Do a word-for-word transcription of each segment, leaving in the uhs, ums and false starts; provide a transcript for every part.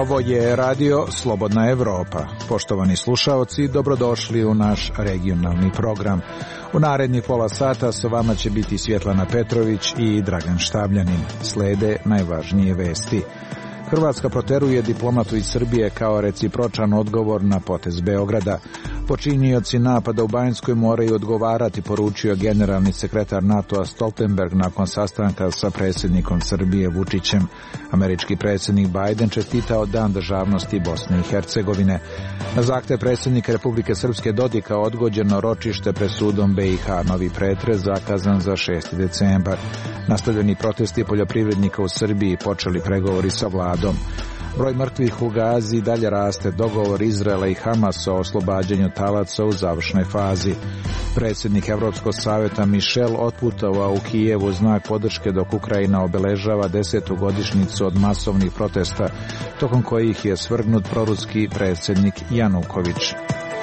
Ovo je radio Slobodna Evropa. Poštovani slušaoci, dobrodošli u naš regionalni program. U narednih pola sata sa vama će biti Svjetlana Petrović i Dragan Štabljanin. Slede najvažnije vesti. Hrvatska proteruje diplomatu iz Srbije kao recipročan odgovor na potez Beograda. Počinioci napada u Banjskoj moraju odgovarati, poručio generalni sekretar NATO-a Stoltenberg nakon sastanka sa predsjednikom Srbije Vučićem. Američki predsjednik Biden čestitao Dan državnosti Bosne i Hercegovine. Na zahtjev predsjednika Republike Srpske Dodika odgođeno ročište pred sudom B i H. Novi pretres zakazan za šesti decembar. Nastavljeni protesti poljoprivrednika u Srbiji, počeli pregovori sa vladom. Broj mrtvih u Gazi dalje raste, dogovor Izraela i Hamasa o oslobađanju talaca u završnoj fazi. Predsjednik Evropskog savjeta Michel otputovao u Kijevu znak podrške dok Ukrajina obeležava desetu godišnjicu od masovnih protesta, tokom kojih je svrgnut proruski predsjednik Januković.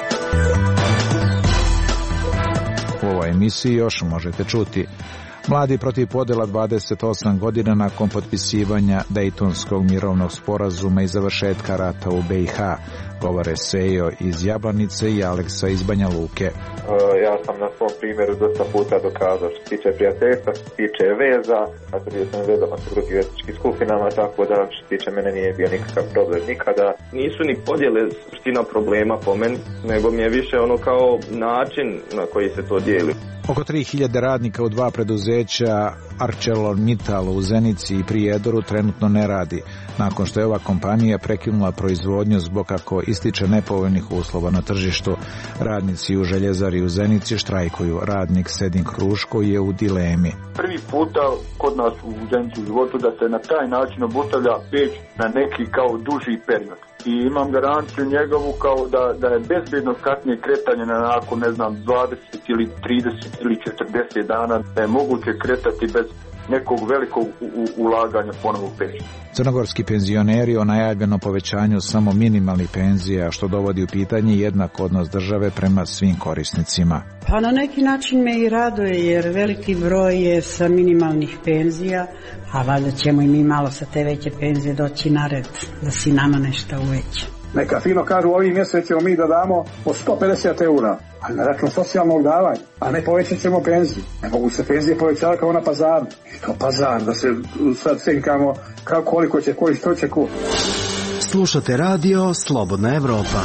U ovoj emisiji još možete čuti: mladi protiv podjela dvadeset osam godina nakon potpisivanja Dejtonskog mirovnog sporazuma i završetka rata u B i H, govore Sejo iz Jablanice i Aleksa iz Banja Luke. Ja sam na svom primjeru dosta puta dokazao što se tiče prijateljstva, što se tiče veza, a to bio sam vezano sa drugim etničkim skupinama, tako da što se tiče mene nije bio nikakav problem nikada. Nisu ni podjele suština problema po meni, nego mi je više ono kao način na koji se to dijeli. Oko tri hiljade radnika u dva preduzeća ArcelorMittal u Zenici i Prijedoru trenutno ne radi, nakon što je ova kompanija prekinula proizvodnju zbog kako ističe nepovoljnih uslova na tržištu. Radnici u željezari u Zenici štrajkuju. Radnik Sedin Kruško je u dilemi. Prvi puta kod nas u Zenici u životu da se na taj način obustavlja peć na neki kao duži period. I imam garanciju njegovu kao da, da je bezbjedno kasnije kretanje na nakon, ne znam, dvadeset ili trideset ili četrdeset dana, da je moguće kretati bez nekog velikog u, u, ulaganja ponovo u peć. Crnogorski penzioneri o najavljeno povećanju samo minimalnih penzija, što dovodi u pitanje jednak odnos države prema svim korisnicima. Pa na neki način me i raduje, jer veliki broj je sa minimalnih penzija, a valjda ćemo i mi malo sa te veće penzije doći na red, da si nama nešto uveća. Neka fino kažu, ovim mjesec ćemo mi da damo po sto pedeset eura, ali na račun socijalnog davanja, a ne povećat ćemo penziju. Ne mogu se penzije povećati kao na pazaru. I to pazar, da se sad cenkamo kao koliko će koji što će ko. Slušate radio Slobodna Evropa.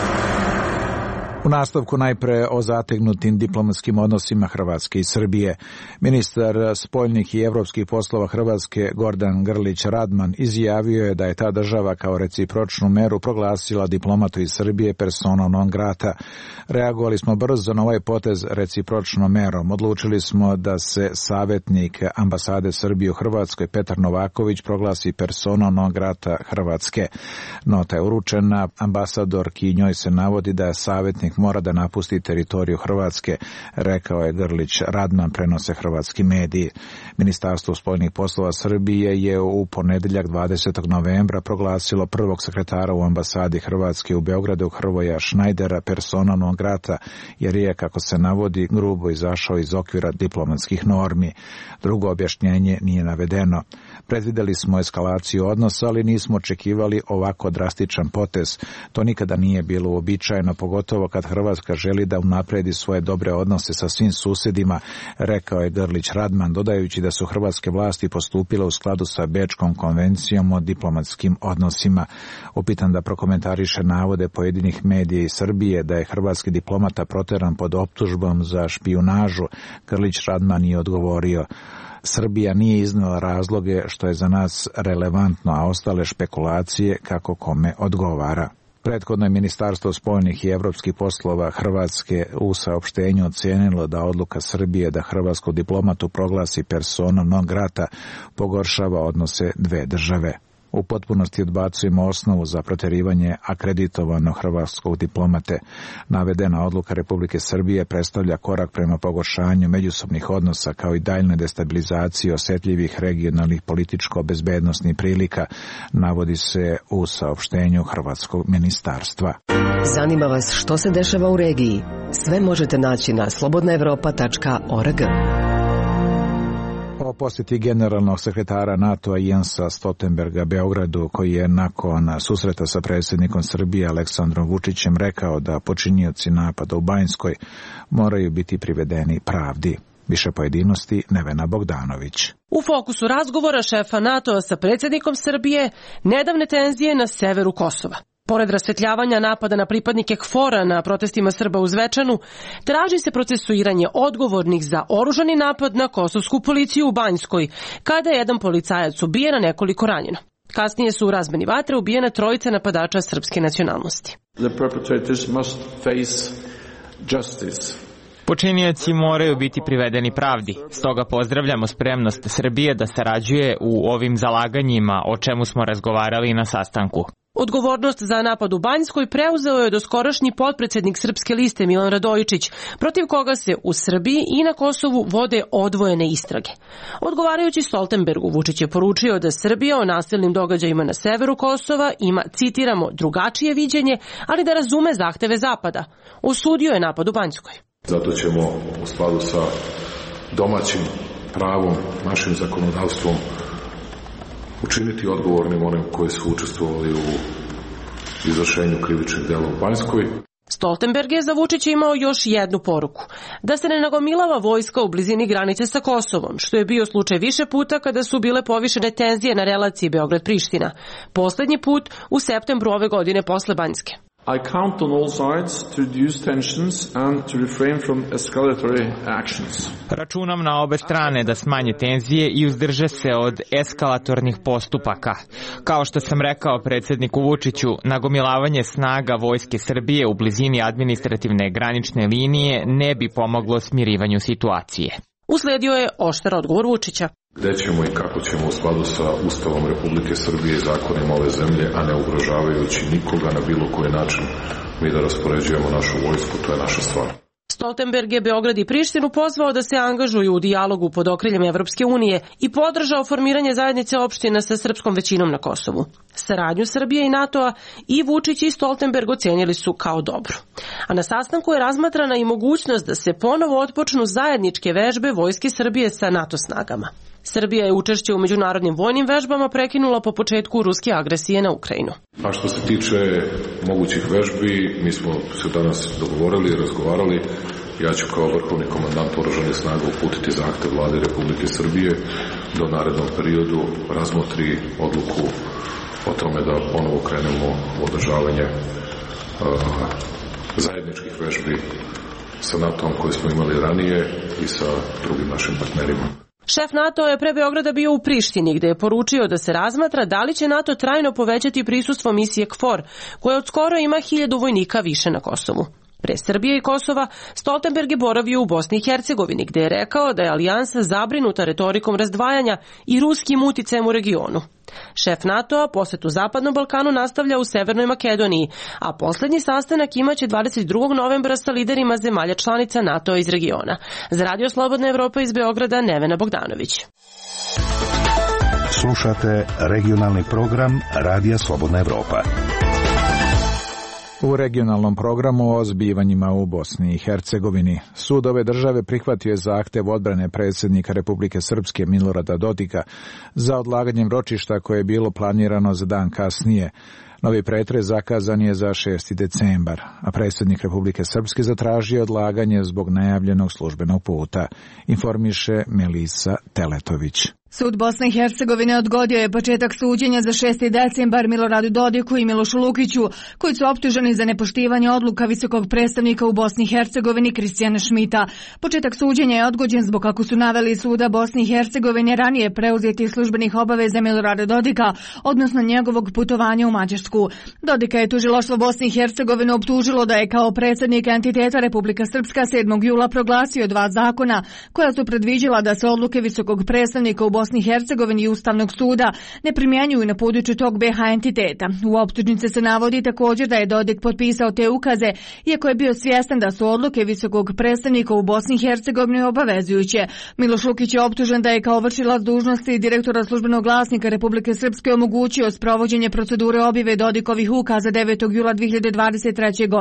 U nastavku najpre o zategnutim diplomatskim odnosima Hrvatske i Srbije. Ministar spoljnih i evropskih poslova Hrvatske Gordan Grlić Radman izjavio je da je ta država kao recipročnu meru proglasila diplomatu iz Srbije persona non grata. Reagovali smo brzo na ovaj potez recipročnom merom. Odlučili smo da se savjetnik ambasade Srbije u Hrvatskoj Petar Novaković proglasi persona non grata Hrvatske. Nota je uručena ambasadorki i njoj se navodi da je savjetnik mora da napusti teritoriju Hrvatske, rekao je Grlić Radman, prenose hrvatski mediji. Ministarstvo spoljnih poslova Srbije je u ponedjeljak dvadesetog novembra proglasilo prvog sekretara u ambasadi Hrvatske u Beogradu Hrvoja Šnajdera persona non grata, jer je, kako se navodi, grubo izašao iz okvira diplomatskih normi. Drugo objašnjenje nije navedeno. Predvidjeli smo eskalaciju odnosa, ali nismo očekivali ovako drastičan potez. To nikada nije bilo uobičajeno, pogotovo kad Hrvatska želi da unapredi svoje dobre odnose sa svim susjedima, rekao je Grlić Radman, dodajući da su hrvatske vlasti postupile u skladu sa Bečkom konvencijom o diplomatskim odnosima. Upitan da prokomentariše navode pojedinih medija iz Srbije da je hrvatski diplomata proteran pod optužbom za špijunažu, Grlić Radman je odgovorio: Srbija nije iznijela razloge što je za nas relevantno, a ostale špekulacije kako kome odgovara. Prethodno je Ministarstvo spoljnih i evropskih poslova Hrvatske u saopštenju ocijenilo da odluka Srbije da hrvatskog diplomatu proglasi personom non grata pogoršava odnose dve države. U potpunosti odbacujemo osnovu za protjerivanje akreditovanog hrvatskog diplomate. Navedena odluka Republike Srbije predstavlja korak prema pogoršanju međusobnih odnosa kao i daljnoj destabilizaciji osjetljivih regionalnih političko-bezbednosnih prilika, navodi se u saopštenju hrvatskog ministarstva. Zanima vas što se dešava u regiji? Sve možete naći na slobodna evropa tačka org. O posjeti generalnog sekretara NATO-a Jensa Stoltenberga Beogradu, koji je nakon susreta sa predsjednikom Srbije Aleksandrom Vučićem rekao da počinioci napada u Banjskoj moraju biti privedeni pravdi. Više pojedinosti Nevena Bogdanović. U fokusu razgovora šefa NATO-a sa predsjednikom Srbije nedavne tenzije na severu Kosova. Pored rasvetljavanja napada na pripadnike KFOR-a na protestima Srba u Zvečanu, traži se procesuiranje odgovornih za oružani napad na kosovsku policiju u Banjskoj, kada je jedan policajac ubijen, a nekoliko ranjeno. Kasnije su u razmeni vatre ubijene trojice napadača srpske nacionalnosti. The perpetrators must face justice. Počinioci moraju biti privedeni pravdi, stoga pozdravljamo spremnost Srbije da sarađuje u ovim zalaganjima, o čemu smo razgovarali na sastanku. Odgovornost za napad u Banjskoj preuzeo je doskorašnji potpredsjednik Srpske liste Milan Radojičić, protiv koga se u Srbiji i na Kosovu vode odvojene istrage. Odgovarajući Stoltenbergu, Vučić je poručio da Srbija o nasilnim događajima na severu Kosova ima, citiramo, drugačije viđenje, ali da razume zahteve Zapada. Osudio je napad u Banjskoj. Zato ćemo u skladu sa domaćim pravom, našim zakonodavstvom, učiniti odgovornim onim koji su učestvovali u izvršenju krivičnih dela u Banjskoj. Stoltenberg je za Vučića imao još jednu poruku. Da se ne nagomilava vojska u blizini granice sa Kosovom, što je bio slučaj više puta kada su bile povišene tenzije na relaciji Beograd-Priština. Poslednji put u septembru ove godine posle Banjske. I count on all sides to reduce tensions and to refrain from escalatory actions. Računam na obe strane da smanje tenzije i uzdrže se od eskalatornih postupaka. Kao što sam rekao predsjedniku Vučiću, nagomilavanje snaga Vojske Srbije u blizini administrativne granične linije ne bi pomoglo smirivanju situacije. Usledio je oštar odgovor Vučića. Gde ćemo i kako ćemo u skladu sa Ustavom Republike Srbije i zakonima ove zemlje, a ne ugrožavajući nikoga na bilo koji način, mi da raspoređujemo našu vojsku, to je naša stvar. Stoltenberg je Beograd i Prištinu pozvao da se angažuju u dijalogu pod okriljem Evropske unije i podržao formiranje zajednice opština sa srpskom većinom na Kosovu. Saradnju Srbije i NATO-a i Vučić i Stoltenberg ocenili su kao dobru. A na sastanku je razmatrana i mogućnost da se ponovo otpočnu zajedničke vežbe Vojske Srbije sa NATO snagama. Srbija je učešće u međunarodnim vojnim vežbama prekinula po početku ruske agresije na Ukrajinu. A što se tiče mogućih vežbi, mi smo se danas dogovorili i razgovarali. Ja ću kao vrhovni komandant oružanih snaga uputiti zahtev Vlade Republike Srbije da u narednom periodu razmotri odluku o tome da ponovo krenemo u održavanje uh, zajedničkih vežbi sa NATO-om koje smo imali ranije i sa drugim našim partnerima. Šef NATO je pre Beograda bio u Prištini, gde je poručio da se razmatra da li će NATO trajno povećati prisustvo misije KFOR, koja od skoro ima hiljadu vojnika više na Kosovu. Pre Srbije i Kosova, Stoltenberg je boravio u Bosni i Hercegovini, gde je rekao da je alijansa zabrinuta retorikom razdvajanja i ruskim uticajem u regionu. Šef NATO-a posjetu Zapadnom Balkanu nastavlja u Severnoj Makedoniji, a poslednji sastanak imaće dvadeset drugog novembra sa liderima zemalja članica NATO-a iz regiona. Za Radio Slobodna Evropa iz Beograda, Nevena Bogdanović. Slušate regionalni program Radija Slobodna Evropa. U regionalnom programu o zbivanjima u Bosni i Hercegovini sud ove države prihvatio je zahtev odbrane predsjednika Republike Srpske Milorada Dodika za odlaganjem ročišta koje je bilo planirano za dan kasnije. Novi pretres zakazan je za šesti decembar, a predsjednik Republike Srpske zatražio odlaganje zbog najavljenog službenog puta, informiše Melisa Teletović. Sud Bosne i Hercegovine odgodio je početak suđenja za šesti decembar Miloradu Dodiku i Milošu Lukiću, koji su optuženi za nepoštivanje odluka visokog predstavnika u Bosni i Hercegovini Kristijana Šmita. Početak suđenja je odgođen zbog, kako su naveli suda Bosne i Hercegovine, ranije preuzetih službenih obaveza Milorada Dodika, odnosno njegovog putovanja u Mađarsku. Dodika je tužilaštvo Bosne i Hercegovine optužilo da je kao predsjednik entiteta Republika Srpska sedmog jula proglasio dva zakona koja su predviđala da se odluke visokog predstavnika u Bosni i Hercegovini i Ustavnog suda ne primjenjuju na području tog B H entiteta. U optužnici se navodi također da je Dodik potpisao te ukaze, iako je bio svjestan da su odluke visokog predstavnika u Bosni i Hercegovini obavezujuće. Miloš Lukić je optužen da je kao vršilac dužnosti direktora službenog glasnika Republike Srpske omogućio sprovođenje procedure objave Dodikovih ukaza devetog jula dve hiljade dvadeset treće. godine.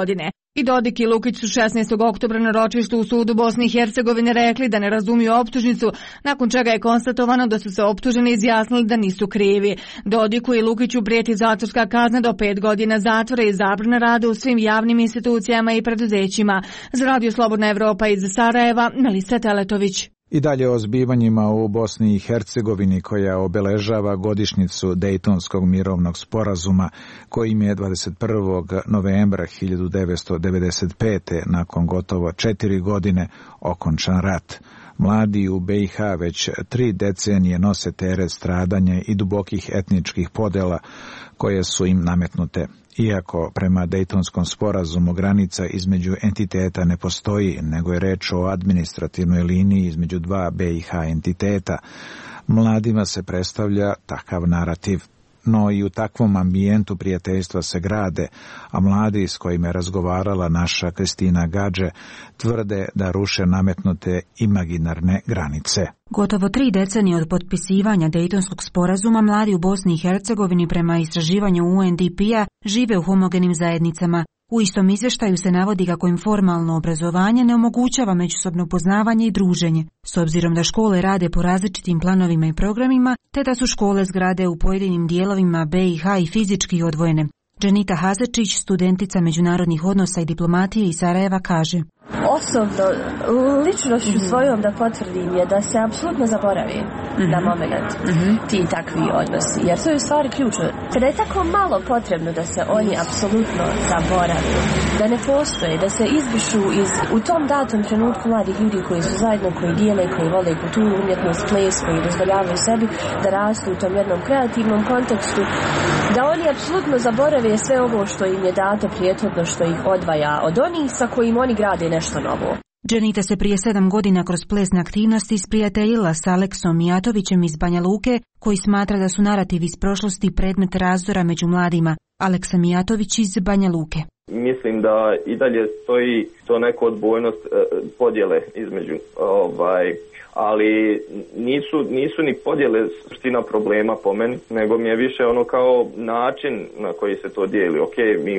I Dodik i Lukić su šesnaestog oktobra na ročištu u sudu Bosne i Hercegovine rekli da ne razumiju optužnicu, nakon čega je konstatovano da su se optuženi izjasnili da nisu krivi. Dodiku i Lukiću prijeti zatvorska kazna do pet godina zatvora i zabrana rada u svim javnim institucijama i preduzećima. Za Radio Slobodna Evropa iz Sarajeva, Melisa Teletović. I dalje o zbivanjima u Bosni i Hercegovini koja obeležava godišnjicu Dejtonskog mirovnog sporazuma kojim je dvadeset prvog novembra hiljadu devetsto devedeset pete nakon gotovo četiri godine okončan rat. Mladi u B i H već tri decenije nose teret stradanja i dubokih etničkih podela koje su im nametnute. Iako prema Dejtonskom sporazumu granica između entiteta ne postoji, nego je reč o administrativnoj liniji između dva B i H entiteta, mladima se predstavlja takav narativ. No i u takvom ambijentu prijateljstva se grade, a mladi s kojima je razgovarala naša Kristina Gadže tvrde da ruše nametnute imaginarne granice. Gotovo tri decenije od potpisivanja Dejtonskog sporazuma mladi u Bosni i Hercegovini prema istraživanju U N D P-a žive u homogenim zajednicama. U istom izvještaju se navodi kako im formalno obrazovanje ne omogućava međusobno poznavanje i druženje, s obzirom da škole rade po različitim planovima i programima, te da su škole zgrade u pojedinim dijelovima B i H i fizički odvojene. Dženita Hazečić, studentica međunarodnih odnosa i diplomatije iz Sarajeva, kaže: Osobno, ličnošću svojom da potvrdim je da se apsolutno zaboravi mm-hmm. na moment mm-hmm. ti takvi odnosi, jer to je u stvari ključno. Kada je tako malo potrebno da se oni apsolutno zaborave, da ne postoje, da se izbrišu iz, u tom datom trenutku mladih ljudi koji su zajedno, koji dijele, koji vole kulturu, umjetnost, ples, koji dozvoljavaju sebi da rastu u tom jednom kreativnom kontekstu, da oni apsolutno zaborave sve ovo što im je dato prijethodno, što ih odvaja od onih sa kojim oni grade nešto novo. Dženita se prije sedam godina kroz plesne aktivnosti sprijateljila s Aleksom Mijatovićem iz Banja Luke, koji smatra da su narativi iz prošlosti predmet razdora među mladima. Aleksa Mijatović iz Banja Luke. Mislim da i dalje stoji to neko odbojnost podjele između ovaj ali nisu, nisu ni podjele suština problema po meni, nego mi je više ono kao način na koji se to dijeli. Ok, mi,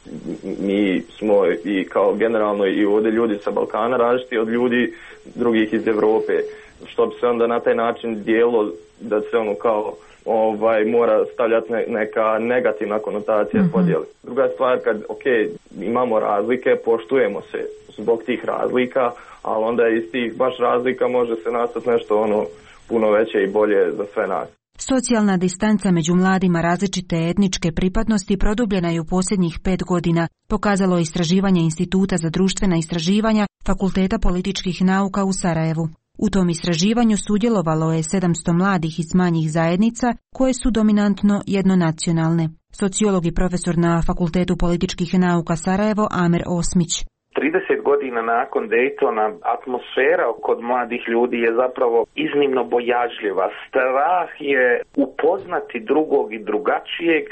mi smo i kao generalno i ovdje ljudi sa Balkana različiti od ljudi drugih iz Europe, što bi se onda na taj način dijelo da se ono kao ovaj mora stavljati neka negativna konotacija mm-hmm. podjeli. Druga stvar, kad ok, imamo razlike, poštujemo se zbog tih razlika, ali onda iz tih baš razlika može se nastati nešto ono puno veće i bolje za sve nas. Socijalna distanca među mladima različite etničke pripadnosti produbljena je u posljednjih pet godina, pokazalo je istraživanje Instituta za društvena istraživanja Fakulteta političkih nauka u Sarajevu. U tom istraživanju sudjelovalo je sedamsto mladih iz manjih zajednica koje su dominantno jednonacionalne. Sociolog i profesor na Fakultetu političkih nauka Sarajevo Amer Osmić. trideset godina nakon Dejtona atmosfera kod mladih ljudi je zapravo iznimno bojažljiva. Strah je upoznati drugog i drugačijeg.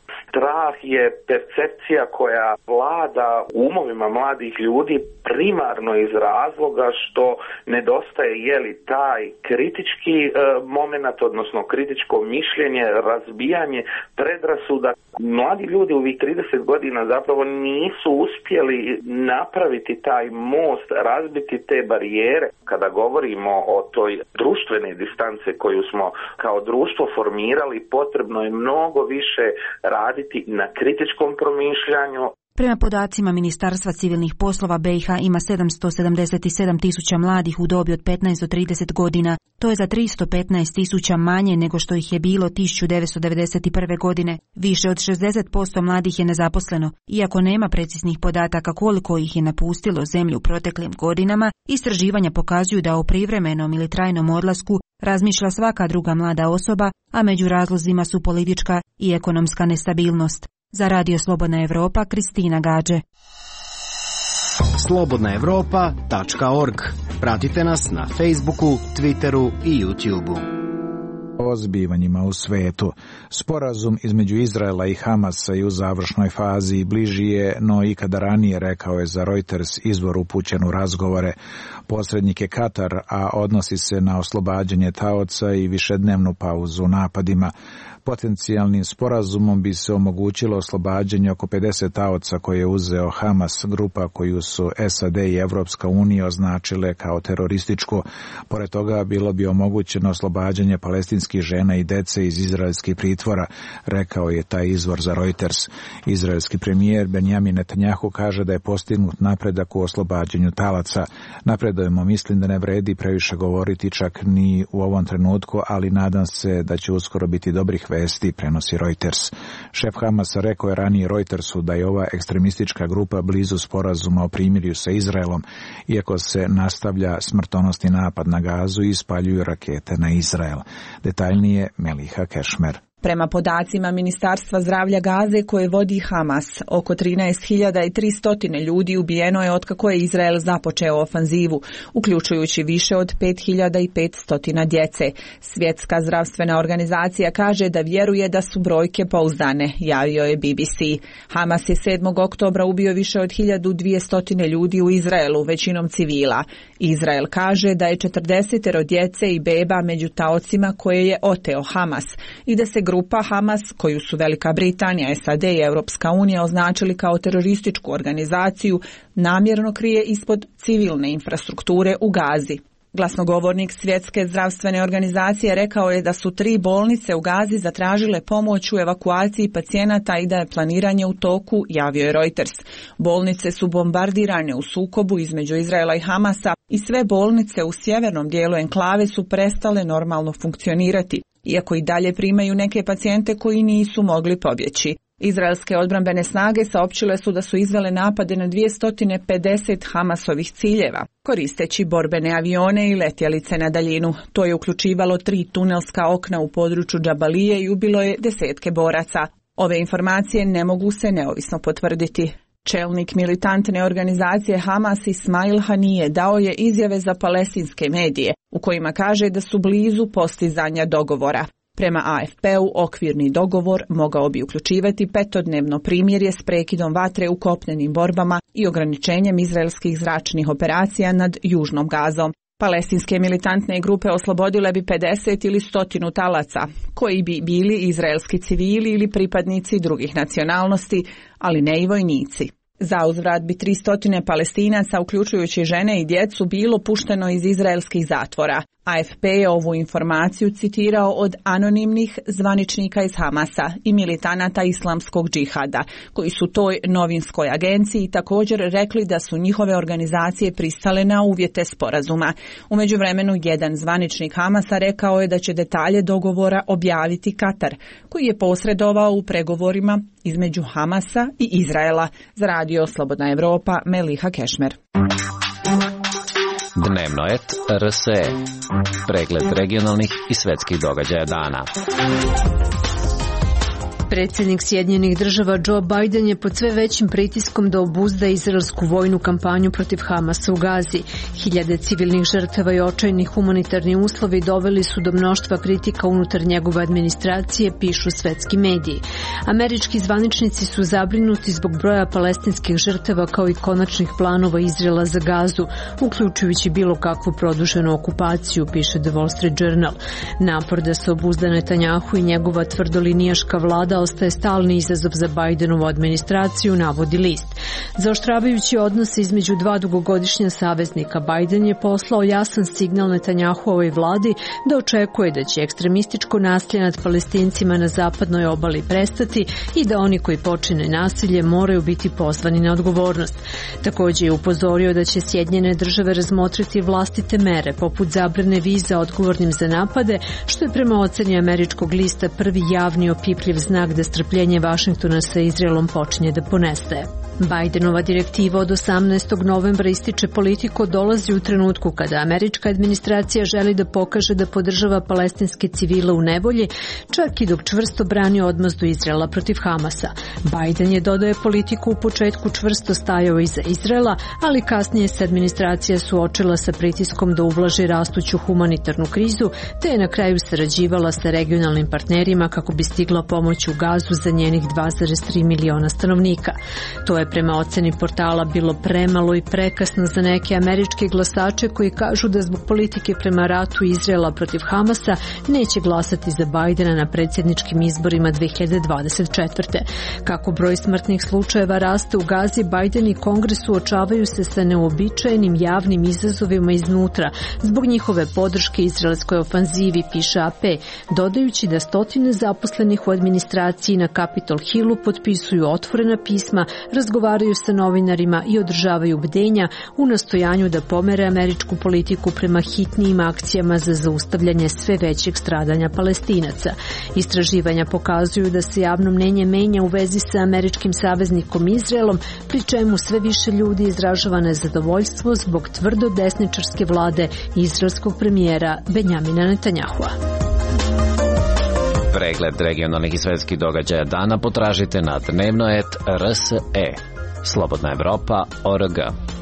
Strah je percepcija koja vlada u umovima mladih ljudi primarno iz razloga što nedostaje jeli taj kritički e, moment, odnosno kritičko mišljenje, razbijanje predrasuda. Mladi ljudi u ovih trideset godina zapravo nisu uspjeli napraviti taj most, razbiti te barijere. Kada govorimo o toj društvene distance koju smo kao društvo formirali, potrebno je mnogo više raditi na kritičkom promišljanju. Prema podacima Ministarstva civilnih poslova B i H ima sedamsto sedamdeset sedam tisuća mladih u dobi od petnaest do trideset godina. To je za tristo petnaest tisuća manje nego što ih je bilo tisuću devetsto devedeset prve. godine. Više od šezdeset posto mladih je nezaposleno. Iako nema preciznih podataka koliko ih je napustilo zemlju u proteklim godinama, istraživanja pokazuju da o privremenom ili trajnom odlasku razmišlja svaka druga mlada osoba, a među razlozima su politička i ekonomska nestabilnost. Za Radio Slobodna Evropa, Kristina Gadže. slobodna evropa tačka org. Pratite nas na Facebooku, Twitteru i YouTubeu. O zbivanjima u svetu. Sporazum između Izraela i Hamasa je u završnoj fazi i bliži je, no ikada ranije, rekao je za Reuters izvor upućen u razgovore. Posrednik je Katar, a odnosi se na oslobađanje taoca i višednevnu pauzu u napadima. Potencijalnim sporazumom bi se omogućilo oslobađanje oko pedeset taoca koje je uzeo Hamas, grupa koju su S A D i Evropska unija označile kao terorističku. Pored toga bilo bi omogućeno oslobađanje palestinskih žena i dece iz izraelskih pritvora, rekao je taj izvor za Reuters. Izraelski premijer Benjamin Netanjahu kaže da je postignut napredak u oslobađanju talaca. Napredujemo, mislim da ne vredi previše govoriti čak ni u ovom trenutku, ali nadam se da će uskoro biti dobrih vesti, prenosi Reuters. Šef Hamasa rekao je ranije Reutersu da je ova ekstremistička grupa blizu sporazuma o primirju sa Izraelom, iako se nastavlja smrtonosni napad na Gazu i ispaljuju rakete na Izrael. Detaljnije Meliha Kešmer. Prema podacima Ministarstva zdravlja Gaze koje vodi Hamas, oko trinaest hiljada tristo ljudi ubijeno je otkako je Izrael započeo ofanzivu, uključujući više od pet hiljada petsto djece. Svjetska zdravstvena organizacija kaže da vjeruje da su brojke pouzdane, javio je B B C. Hamas je sedmog oktobra ubio više od hiljadu dvjesto ljudi u Izraelu, većinom civila. Izrael kaže da je četrdeset djece i beba među taocima koje je oteo Hamas i da se grupa Hamas, koju su Velika Britanija, S A D i Europska unija označili kao terorističku organizaciju, namjerno krije ispod civilne infrastrukture u Gazi. Glasnogovornik Svjetske zdravstvene organizacije rekao je da su tri bolnice u Gazi zatražile pomoć u evakuaciji pacijenata i da je planiranje u toku, javio je Reuters. Bolnice su bombardirane u sukobu između Izraela i Hamasa i sve bolnice u sjevernom dijelu enklave su prestale normalno funkcionirati, iako i dalje primaju neke pacijente koji nisu mogli pobjeći. Izraelske odbrambene snage saopćile su da su izvele napade na dvjesto pedeset Hamasovih ciljeva, koristeći borbene avione i letjelice na daljinu. To je uključivalo tri tunelska okna u području Džabalije i ubilo je desetke boraca. Ove informacije ne mogu se neovisno potvrditi. Čelnik militantne organizacije Hamas Ismail Hanije dao je izjave za palestinske medije, u kojima kaže da su blizu postizanja dogovora. Prema A F P-u, okvirni dogovor mogao bi uključivati petodnevno primirje s prekidom vatre u kopnenim borbama i ograničenjem izraelskih zračnih operacija nad južnom Gazom. Palestinske militantne grupe oslobodile bi pedeset ili stotinu talaca, koji bi bili izraelski civili ili pripadnici drugih nacionalnosti, ali ne i vojnici. Zauzvrat bi tristo Palestinaca, uključujući žene i djecu, bilo pušteno iz izraelskih zatvora. A F P je ovu informaciju citirao od anonimnih zvaničnika iz Hamasa i militanata islamskog džihada, koji su toj novinskoj agenciji također rekli da su njihove organizacije pristale na uvjete sporazuma. U međuvremenu jedan zvaničnik Hamasa rekao je da će detalje dogovora objaviti Katar, koji je posredovao u pregovorima između Hamasa i Izraela. Za radio Slobodna Evropa, Meliha Kešmer. Dnevno et R S E. Pregled regionalnih i svetskih događaja dana. Predsjednik Sjedinjenih država Joe Biden je pod sve većim pritiskom da obuzda izraelsku vojnu kampanju protiv Hamasa u Gazi. Hiljade civilnih žrtava i očajni humanitarni uslovi doveli su do mnoštva kritika unutar njegove administracije, pišu svetski mediji. Američki zvaničnici su zabrinuti zbog broja palestinskih žrtava kao i konačnih planova Izraela za Gazu, uključujući bilo kakvu produženu okupaciju, piše The Wall Street Journal. Napor da se obuzda Netanjahu i njegova tvrdolinijaška vlada ostaje stalni izazov za Bidenovu administraciju, navodi list. Zaoštravajući odnose između dva dugogodišnja saveznika, Biden je poslao jasan signal Netanjahuovoj vladi da očekuje da će ekstremističko nasilje nad Palestincima na zapadnoj obali prestati i da oni koji počine nasilje moraju biti pozvani na odgovornost. Također je upozorio da će Sjedinjene države razmotriti vlastite mere, poput zabrane viza odgovornim za napade, što je prema oceni američkog lista prvi javni opipljiv znak da strpljenje Vašingtona sa Izraelom počinje da ponestaje. Bidenova direktiva od osamnaestog novembra ističe politiku dolazi u trenutku kada američka administracija želi da pokaže da podržava palestinske civile u nevolji, čak i dok čvrsto brani odmazdu Izraela protiv Hamasa. Biden je, dodaje, politiku u početku čvrsto stajao iza Izraela, ali kasnije se administracija suočila sa pritiskom da ublaži rastuću humanitarnu krizu, te je na kraju sarađivala sa regionalnim partnerima kako bi stigla pomoć u Gazu za njenih dva zarez tri miliona stanovnika. To je prema oceni portala bilo premalo i prekasno za neke američke glasače koji kažu da zbog politike prema ratu Izraela protiv Hamasa neće glasati za Bajdena na predsjedničkim izborima dve hiljade dvadeset četvrte. Kako broj smrtnih slučajeva raste u Gazi, Bajden i Kongres suočavaju se sa neobičajenim javnim izazovima iznutra zbog njihove podrške izraelskoj ofanzivi, piše A P, dodajući da stotine zaposlenih u administraciji na Capitol Hillu potpisuju otvorena pisma, razgovaraju sa novinarima i održavaju bdenja u nastojanju da pomere američku politiku prema hitnijim akcijama za zaustavljanje sve većeg stradanja Palestinaca. Istraživanja pokazuju da se javno mnenje menja u vezi sa američkim saveznikom Izraelom, pri čemu sve više ljudi izražava nezadovoljstvo zbog tvrdo desničarske vlade izraelskog premijera Benjamina Netanjahua. Pregled regionalnih i svetskih događaja dana potražite na dnevno et er es e. Slobodna Evropa точка орг.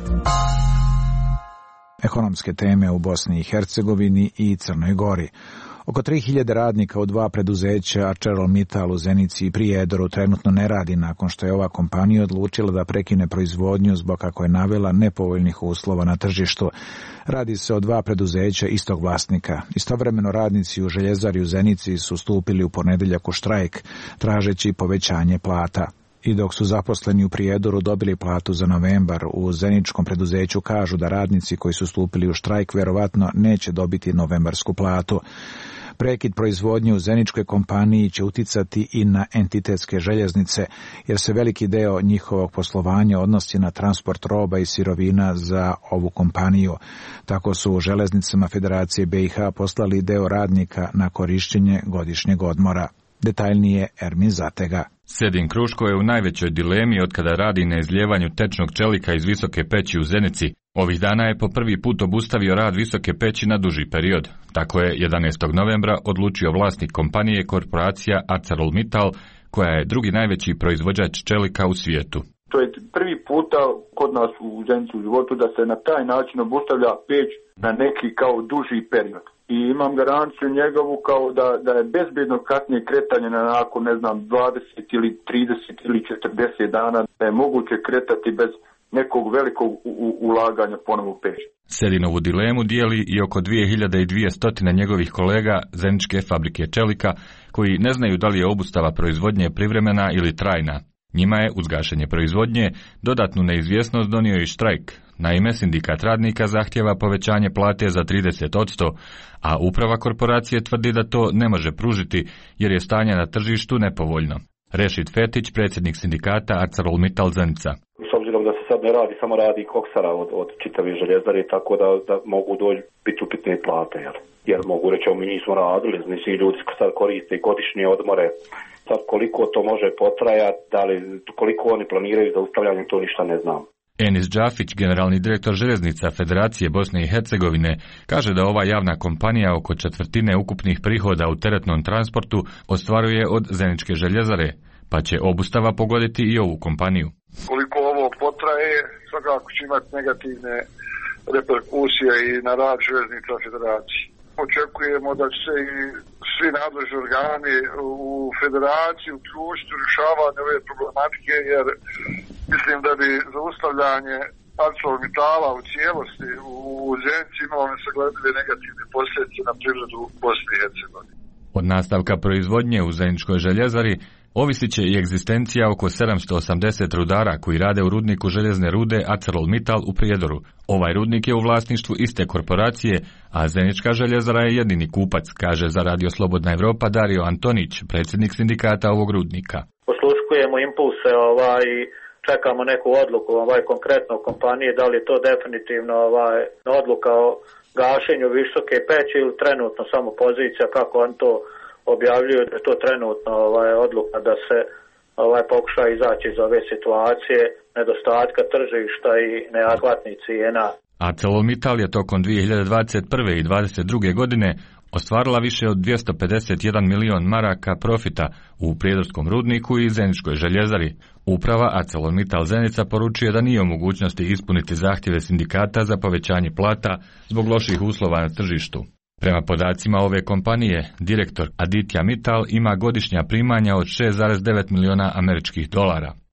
Ekonomske teme u Bosni i Hercegovini i Crnoj Gori. Oko tri hiljade radnika u dva preduzeća ArcelorMittal u Zenici i Prijedoru trenutno ne radi nakon što je ova kompanija odlučila da prekine proizvodnju zbog, kako je navela, nepovoljnih uslova na tržištu. Radi se o dva preduzeća istog vlasnika. Istovremeno radnici u željezari u Zenici su stupili u ponedeljak u štrajk, tražeći povećanje plata. I dok su zaposleni u Prijedoru dobili platu za novembar, u zeničkom preduzeću kažu da radnici koji su stupili u štrajk vjerovatno neće dobiti novembarsku platu. Prekid proizvodnje u zeničkoj kompaniji će uticati i na entitetske željeznice, jer se veliki deo njihovog poslovanja odnosi na transport roba i sirovina za ovu kompaniju. Tako su u železnicama Federacije B i H poslali deo radnika na korišćenje godišnjeg odmora. Detaljnije Ermin Zatega. Sedin Kruško je u najvećoj dilemi otkada radi na izljevanju tečnog čelika iz Visoke peći u Zenici. Ovih dana je po prvi put obustavio rad Visoke peći na duži period. Tako je jedanaestog novembra odlučio vlasnik kompanije korporacija ArcelorMittal, koja je drugi najveći proizvođač čelika u svijetu. To je prvi puta kod nas u Zenici u životu da se na taj način obustavlja peć na neki kao duži period. I imam garanciju njegovu kao da, da je bezbjedno kasnije kretanje na nakon, ne znam, dvadeset ili trideset ili četrdeset dana, da je moguće kretati bez nekog velikog u, u, ulaganja ponovo u peć. Sedinovu dilemu dijeli i oko dvije hiljade dvjesto njegovih kolega Zeničke fabrike čelika, koji ne znaju da li je obustava proizvodnje privremena ili trajna. Njima je uz gašenje proizvodnje dodatnu neizvjesnost donio i štrajk. Naime, sindikat radnika zahtjeva povećanje plate za trideset posto, a uprava korporacije tvrdi da to ne može pružiti jer je stanje na tržištu nepovoljno. Rešid Fetić, predsjednik sindikata ArcelorMittal Zenica. S obzirom da se sad ne radi, samo radi koksara od, od čitave željezare, tako da, da mogu doći biti upitne plate. Jer, jer mogu reći, mi nismo radili, mislim, ljudi sad koriste godišnje odmore. Sad koliko to može potrajati, da li, koliko oni planiraju za ustavljanje, to ništa ne znam. Enis Džafić, generalni direktor željeznica Federacije Bosne i Hercegovine, kaže da ova javna kompanija oko četvrtine ukupnih prihoda u teretnom transportu ostvaruje od Zeničke željezare, pa će obustava pogoditi i ovu kompaniju. Koliko ovo potraje, svakako će imati negativne reperkusije i na rad željeznica Federacije. Očekujemo da će se i svi nadležni organi u Federaciji uključiti u rješavanje ove problematike, jer mislim da bi zaustavljanje ArcelorMittala u cijelosti u Zenici imalo nesagledive negativne posljedice na privredu Bosne i Hercegovine. Od nastavka proizvodnje u Zeničkoj željezari ovisit će i egzistencija oko sedamsto osamdeset rudara koji rade u rudniku željezne rude ArcelorMittal u Prijedoru. Ovaj rudnik je u vlasništvu iste korporacije, a Zenička željezara je jedini kupac, kaže za Radio Slobodna Evropa Dario Antonić, predsjednik sindikata ovog rudnika. Posluškujemo impulse, ovaj, čekamo neku odluku ovaj, konkretno kompanije, da li je to definitivno ovaj, odluka o gašenju Visoke peći ili trenutno samo pozicija, kako on to objavljuju, da je to trenutno ovaj, odluka da se ovaj, pokuša izaći iz ove situacije nedostatka tržišta i neadekvatnih cijena. ArcelorMittal je tokom dvije hiljade dvadeset prve i dvadeset druge godine ostvarila više od dvjesto pedeset jedan milion maraka profita u prijedorskom rudniku i Zeničkoj željezari. Uprava ArcelorMittal Zenica poručuje da nije u mogućnosti ispuniti zahtjeve sindikata za povećanje plata zbog loših uslova na tržištu. Prema podacima ove kompanije, direktor Aditya Mittal ima godišnja primanja od šest zarez devet miliona američkih dolara.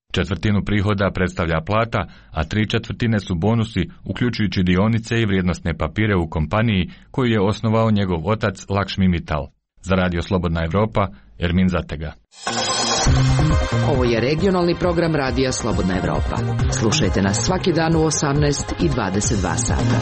Četvrtinu prihoda predstavlja plata, a tri četvrtine su bonusi, uključujući dionice i vrijednosne papire u kompaniji koju je osnovao njegov otac Lakšmi Mittal. Za Radio Slobodna Evropa, Ermin Zatega. Ovo je regionalni program Radija Slobodna Evropa. Slušajte nas svaki dan u osamnaest i dvadeset dva sata.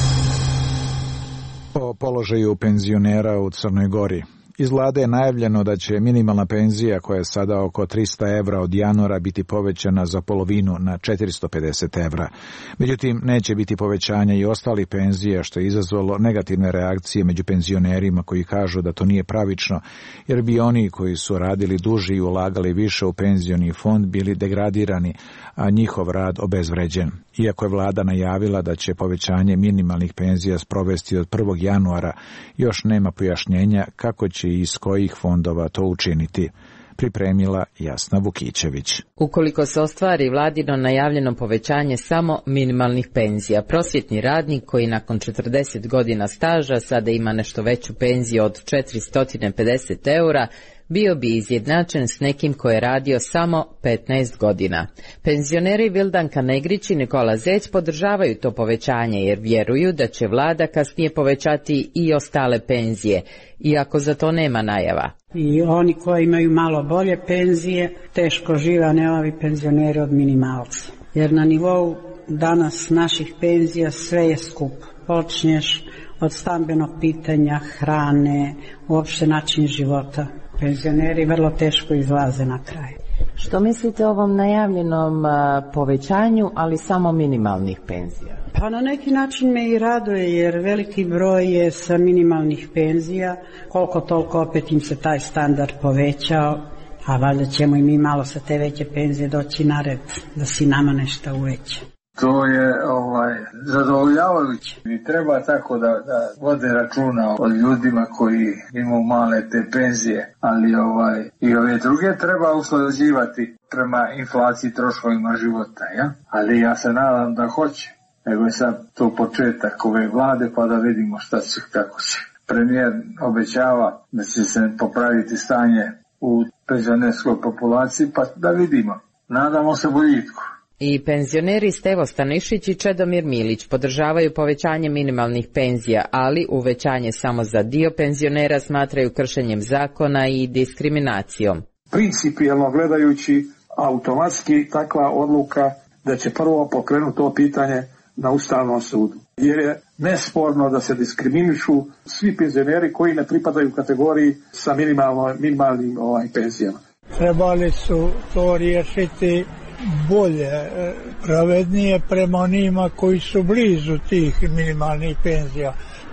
O položaju penzionera u Crnoj Gori. Iz vlade je najavljeno da će minimalna penzija, koja je sada oko trista evra od januara, biti povećana za polovinu na četiristo pedeset evra. Međutim, neće biti povećanja i ostalih penzija, što je izazvalo negativne reakcije među penzionerima koji kažu da to nije pravično, jer bi oni koji su radili duže i ulagali više u penzioni fond bili degradirani, a njihov rad obezvređen. Iako je vlada najavila da će povećanje minimalnih penzija sprovesti od prvog januara, još nema pojašnjenja kako će i iz kojih fondova to učiniti. Pripremila Jasna Vukićević. Ukoliko se ostvari vladino najavljeno povećanje samo minimalnih penzija, prosvjetni radnik koji nakon četrdeset godina staža sada ima nešto veću penziju od četiristo pedeset eura, bio bi izjednačen s nekim ko je radio samo petnaest godina. Penzioneri Vildanka Negrić i Nikola Zec podržavaju to povećanje jer vjeruju da će vlada kasnije povećati i ostale penzije, iako za to nema najava. I oni koji imaju malo bolje penzije teško žive, a ne ovi penzioneri od minimalca. Jer na nivou danas naših penzija sve je skup. Počnješ od stambenog pitanja, hrane, uopšte način života. Penzioneri vrlo teško izlaze na kraj. Što mislite o ovom najavljenom povećanju, ali samo minimalnih penzija? Pa na neki način me i raduje, jer veliki broj je sa minimalnih penzija, koliko toliko opet im se taj standard povećao, a valjda ćemo i mi malo sa te veće penzije doći na red, da si nama nešto uveća. To je ovaj, zadovoljavajuće i treba tako da, da vode računa o ljudima koji imaju male te penzije, ali ovaj, i ove druge treba usklađivati prema inflaciji troškovima života, ja? Ali ja se nadam da hoće, nego je sad to početak ove vlade pa da vidimo šta će, kako će. Premijer obećava da će se popraviti stanje u penzionerskoj populaciji, pa da vidimo. Nadamo se boljitku. I penzioneri Stevo Stanišić i Čedomir Milić podržavaju povećanje minimalnih penzija, ali uvećanje samo za dio penzionera smatraju kršenjem zakona i diskriminacijom. Principijelno gledajući, automatski takva odluka da će prvo pokrenuti to pitanje na Ustavnom sudu. Jer je nesporno da se diskriminišu svi penzioneri koji ne pripadaju kategoriji sa minimalnim ovaj, penzijama. Trebali su to riješiti bolje, pravednije prema onima koji su blizu tih minimalnih penzija,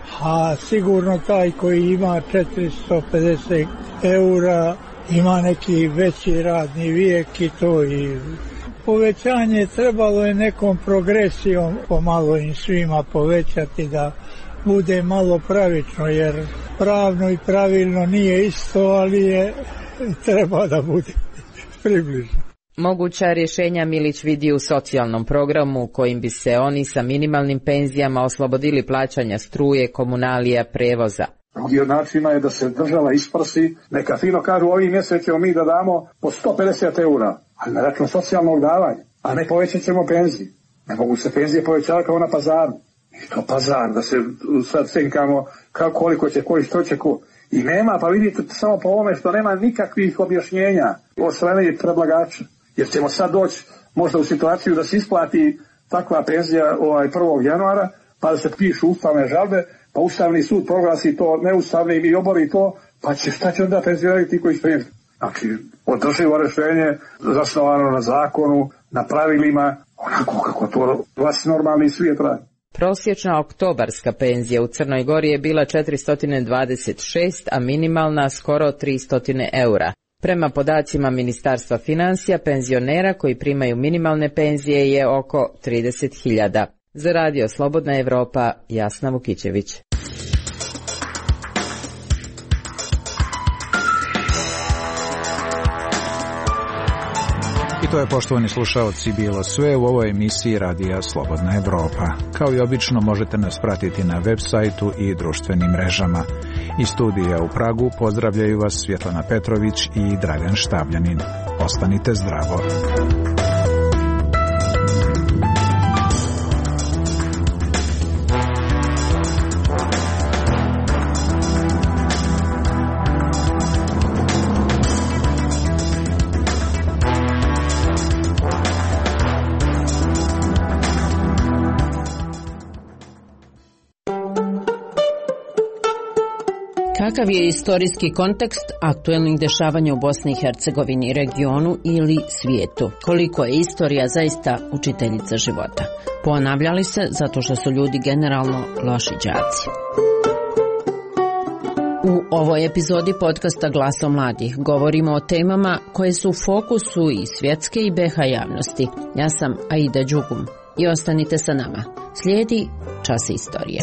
a sigurno taj koji ima četiristo pedeset eura ima neki veći radni vijek i to i povećanje trebalo je nekom progresijom pomalo im svima povećati da bude malo pravično, jer pravno i pravilno nije isto, ali je treba da bude približno. Moguća rješenja Milić vidi u socijalnom programu kojim bi se oni sa minimalnim penzijama oslobodili plaćanja struje, komunalija, prevoza. Drugi od načina je da se država isprsi, neka fino kažu ovim mjesec ćemo mi da damo po sto pedeset eura, ali na račun socijalnog davanja, a ne povećat ćemo penzije. Ne mogu se penzije povećati kao na pazaru. I to pazar, da se sad cenkamo kako, koliko će koji, što će ko. I nema, pa vidite samo po ovome što nema nikakvih objašnjenja od strane predlagača. Jer ćemo sad doći možda u situaciju da se isplati takva penzija ovaj prvog januara, pa da se pišu ustavne žalbe, pa Ustavni sud proglasi to neustavnim i obori to, pa će šta će onda penzioneri ti koji stoje. Znači, održivo rješenje zasnovano na zakonu, na pravilima, onako kako to vas normalni svijet radi. Prosječna oktobarska penzija u Crnoj Gori je bila četiristo dvadeset šest, a minimalna skoro tristo eura. Prema podacima Ministarstva financija, penzionera koji primaju minimalne penzije je oko trideset hiljada. Za Radio Slobodna Evropa, Jasna Vukićević. I to je, poštovani slušaoci, bilo sve u ovoj emisiji Radija Slobodna Evropa. Kao i obično možete nas pratiti na web sajtu i društvenim mrežama. Iz studija u Pragu pozdravljaju vas Svjetlana Petrović i Dragan Štavljanin. Ostanite zdravo. Kakav je istorijski kontekst aktuelnih dešavanja u Bosni i Hercegovini, regionu ili svijetu? Koliko je istorija zaista učiteljica života? Ponavljali se zato što su ljudi generalno loši đaci. U ovoj epizodi podcasta Glasom mladih govorimo o temama koje su u fokusu i svjetske i be ha javnosti. Ja sam Aida Đugum i ostanite sa nama. Slijedi Čas istorije.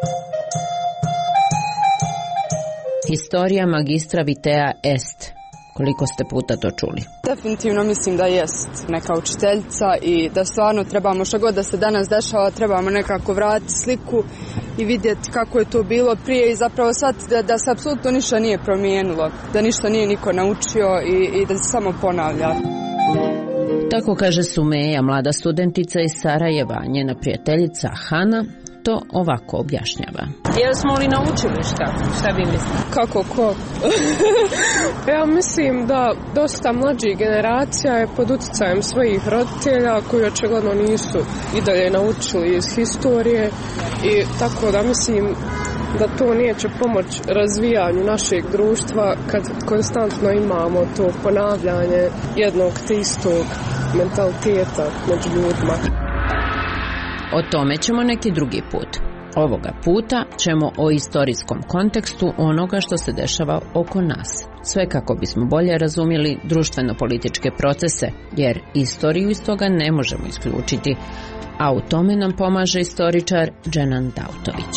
Historija magistra Vitea est. Koliko ste puta to čuli? Definitivno mislim da jest neka učiteljica i da stvarno trebamo, što god da se danas dešava, trebamo nekako vratiti sliku i vidjeti kako je to bilo prije i zapravo shvatiti da, da se apsolutno ništa nije promijenilo, da ništa nije niko naučio i, i da se samo ponavlja. Tako kaže Sumeja, mlada studentica iz Sarajeva. Njena prijateljica Hana to ovako objašnjava. Jesmo li naučili šta? Šta vi mislite? Kako ko? Ja mislim da dosta mlađih generacija je pod utjecajem svojih roditelja koji očigledno nisu i dalje naučili iz historije i tako da mislim da to neće pomoći razvijanju našeg društva kad konstantno imamo to ponavljanje jednog te istog mentaliteta među ljudima. O tome ćemo neki drugi put. Ovoga puta ćemo o istorijskom kontekstu onoga što se dešava oko nas. Sve kako bismo bolje razumjeli društveno-političke procese, jer istoriju iz toga ne možemo isključiti, a u tome nam pomaže istoričar Dženan Dautović.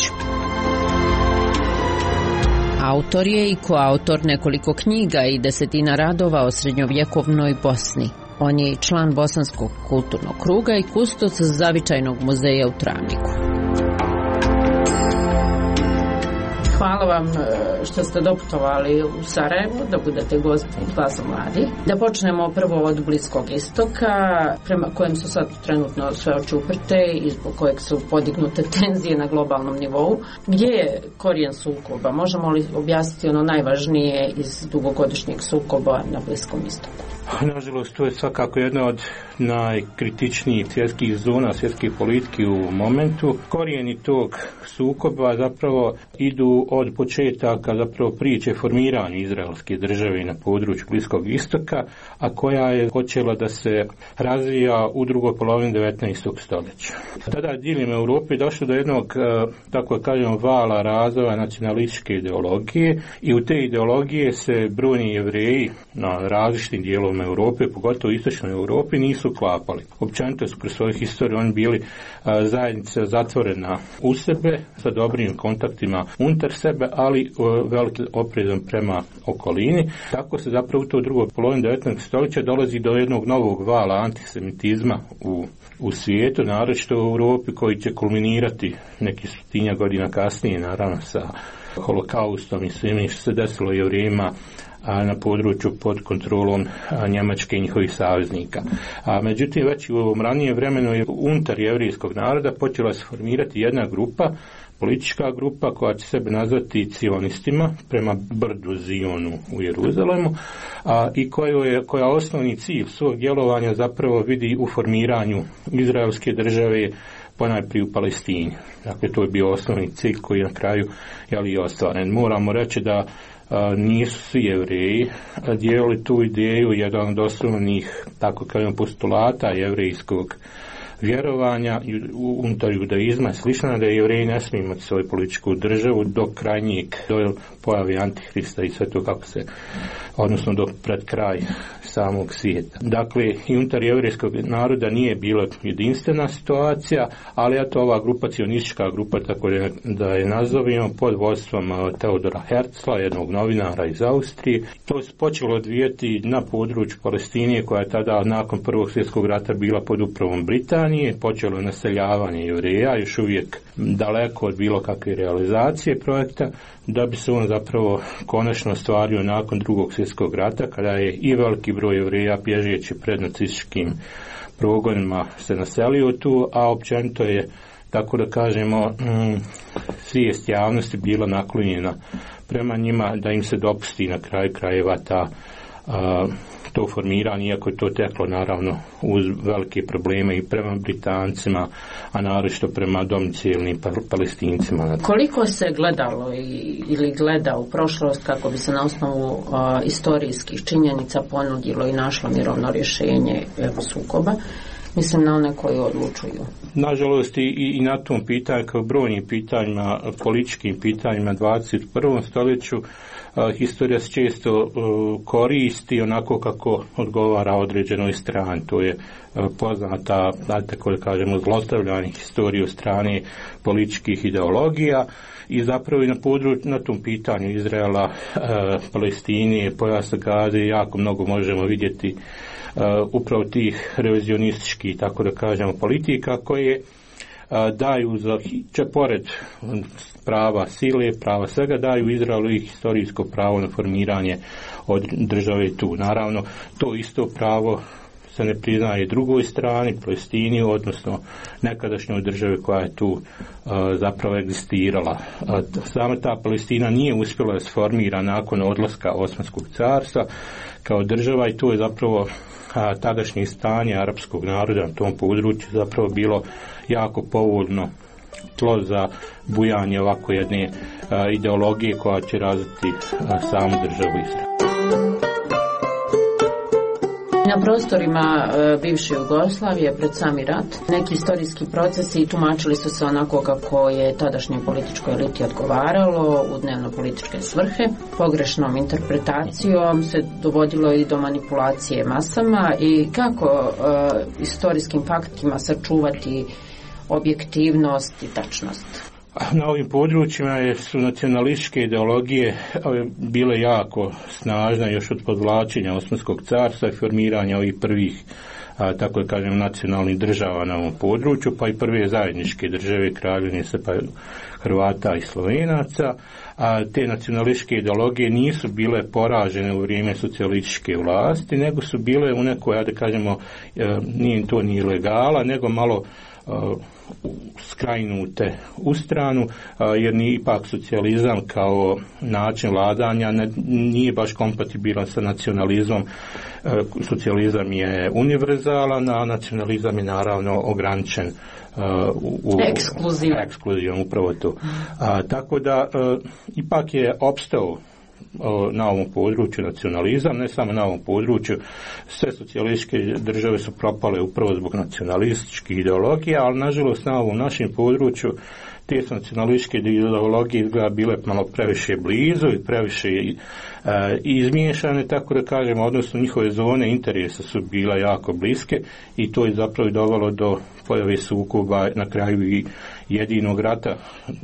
Autor je i koautor nekoliko knjiga i desetina radova o srednjovjekovnoj Bosni. On je i član Bosanskog kulturnog kruga i kustos Zavičajnog muzeja u Travniku. Hvala vam što ste doputovali u Sarajevo da budete gosti Glasa mladih. Da počnemo prvo od Bliskog istoka, prema kojem su sad trenutno sve oči uprte i zbog kojeg su podignute tenzije na globalnom nivou. Gdje je korijen sukoba? Možemo li objasniti ono najvažnije iz dugogodišnjeg sukoba na Bliskom istoku? Nažalost, to je svakako jedna od najkritičnijih svjetskih zona, svjetskih politike u momentu. Korijeni tog sukoba zapravo idu od početaka zapravo priče formiranja izraelske države na području Bliskog istoka, a koja je počela da se razvija u drugoj polovini devetnaestog stoljeća. Tada diljem Europe došlo do jednog, tako kažemo, vala razvoja nacionalističke ideologije i u te ideologije se brojni Jevreji na različitim dijelovima Europe, pogotovo u istočnoj Europi, nisu klapali. Općenito su kroz svoju historiju oni bili a, zajednica zatvorena u sebe, sa dobrim kontaktima unutar sebe, ali a, velikim oprezom prema okolini. Tako se zapravo u to drugoj polovini devetnaestog stoljeća dolazi do jednog novog vala antisemitizma u, u svijetu, naročito u Europi, koji će kulminirati neki stotinjak godina kasnije, naravno sa holokaustom i svime što se desilo Jevrejima na području pod kontrolom Njemačke i njihovih saveznika. A međutim, već u ovom ranijem vremenu je unutar jevrijskog naroda počela se formirati jedna grupa, politička grupa koja će sebe nazvati cionistima prema brdu Zionu u Jeruzalemu, a, i koja je koja osnovni cilj svog djelovanja zapravo vidi u formiranju izraelske države, ponajprije u Palestini. Dakle, to je bio osnovni cilj koji je na kraju jeli, i ostvaren. Moramo reći da a, nisu svi Jevreji dijelili tu ideju, jedan od osnovnih, tako kažem, postulata jevrejskog vjerovanja unutar judaizma je slično da Jevreji ne smiju imati svoju političku državu do krajnjeg, do pojavi Antihrista i sve to kako se, odnosno do pred kraj samog svijeta. Dakle, i unutar jevrejskog naroda nije bila jedinstvena situacija, ali eto ova grupa, cionistička grupa, tako da je nazovimo, pod vodstvom Teodora Herzla, jednog novinara iz Austrije. To se počelo odvijati na području Palestine, koja je tada nakon Prvog svjetskog rata bila pod upravom Britanije. Počelo je naseljavanje Jevreja, još uvijek daleko od bilo kakve realizacije projekta, da bi se on zapravo konačno ostvario nakon Drugog svjetskog rata, kada je i veliki broj Jevreja bježeći pred nacističkim progonima se naselio tu, a općenito je, tako da kažemo, mm, svijest javnosti bila naklonjena prema njima da im se dopusti na kraju krajeva ta a, to formiranje, iako je to teklo naravno uz velike probleme i prema Britancima, a naročito prema domicilnim Palestincima. Koliko se gledalo i, ili gleda u prošlost kako bi se na osnovu a, istorijskih činjenica ponudilo i našlo mirovno rješenje sukoba? Mislim na one koji odlučuju. Nažalost i, i na tom pitanju, kao brojnim pitanjima, političkim pitanjima dvadeset prvom stoljeću, a, historija se često a, koristi onako kako odgovara određenoj strani. To je a, poznata, tako da kažemo, zlostavljanje historije od strane političkih ideologija i zapravo i na području, na tom pitanju Izraela, a, Palestine, pojasa Gaze jako mnogo možemo vidjeti Uh, upravo tih revizionističkih, tako da kažemo, politika koje uh, daju za, če pored prava sile, prava svega, daju Izraelu i historijsko pravo na formiranje od države tu. Naravno, to isto pravo se ne priznaje drugoj strani, Palestini, odnosno nekadašnjoj državi koja je tu uh, zapravo egzistirala. Uh, sama ta Palestina nije uspjela da se formira nakon odlaska Osmanskog carstva kao država i to je zapravo a, tadašnje stanje arapskog naroda na tom području zapravo bilo jako povoljno tlo za bujanje ovako jedne a, ideologije koja će razviti a, samu državu Izrael. Na prostorima e, bivše Jugoslavije pred sami rat neki istorijski procesi tumačili su se onako kako je tadašnjoj političkoj eliti odgovaralo u dnevno-političke svrhe. Pogrešnom interpretacijom se dovodilo i do manipulacije masama i kako e, istorijskim faktima sačuvati objektivnost i tačnost. Na ovim područjima su nacionalističke ideologije bile jako snažne još od podvlačenja Osmanskog carstva i formiranja ovih prvih, a, tako da kažem, nacionalnih država na ovom području, pa i prve zajedničke države Kraljevine pa Hrvata i Slovenaca. A te nacionalističke ideologije nisu bile poražene u vrijeme socijalističke vlasti, nego su bile u nekoj, da kažemo, nije to ni ilegala, nego malo Uh, skrajnute u stranu, uh, jer ni ipak socijalizam kao način vladanja ne, nije baš kompatibilan sa nacionalizmom. Uh, socijalizam je univerzalan, a nacionalizam je naravno ograničen uh, u, u ekskluzivan. ekskluzivan, upravo to. Uh, tako da uh, ipak je opstao na ovom području nacionalizam, ne samo na ovom području, sve socijalističke države su propale upravo zbog nacionalističkih ideologija, ali nažalost na ovom našem području te su nacionalističke ideologije izgleda bile malo previše blizu i previše e, izmiješane, tako da kažemo, odnosno njihove zone interesa su bila jako bliske i to je zapravo dovelo do pojave sukoba, na kraju i jedinog rata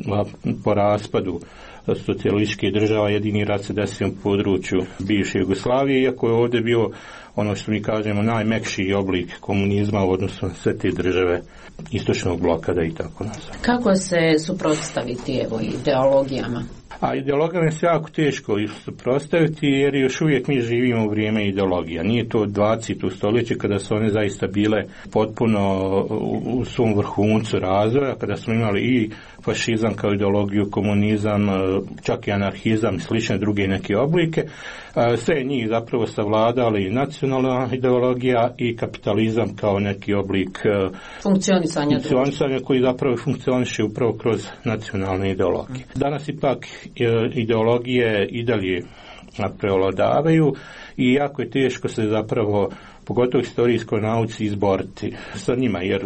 po raspadu socijalističke država. Jedini rat se desio u području bivše Jugoslavije, iako je ovdje bio ono što mi kažemo najmekši oblik komunizma u odnosu na sve te države istočnog bloka, da i tako nazvam. Kako se suprotstaviti evo ideologijama? A ideologijama se jako teško suprotstaviti jer još uvijek mi živimo u vrijeme ideologija. Nije to dvadeseto stoljeće kada su one zaista bile potpuno u svom vrhuncu razvoja, kada smo imali i fašizam kao ideologiju, komunizam, čak i anarhizam i slične druge neke oblike. Sve njih zapravo savladali nacionalna ideologija i kapitalizam kao neki oblik funkcionisanja, funkcionisanja koji zapravo funkcioniše upravo kroz nacionalne ideologije. Danas ipak ideologije i dalje prevladavaju i jako je teško se zapravo, pogotovo historijskoj nauci, izboriti sa njima, jer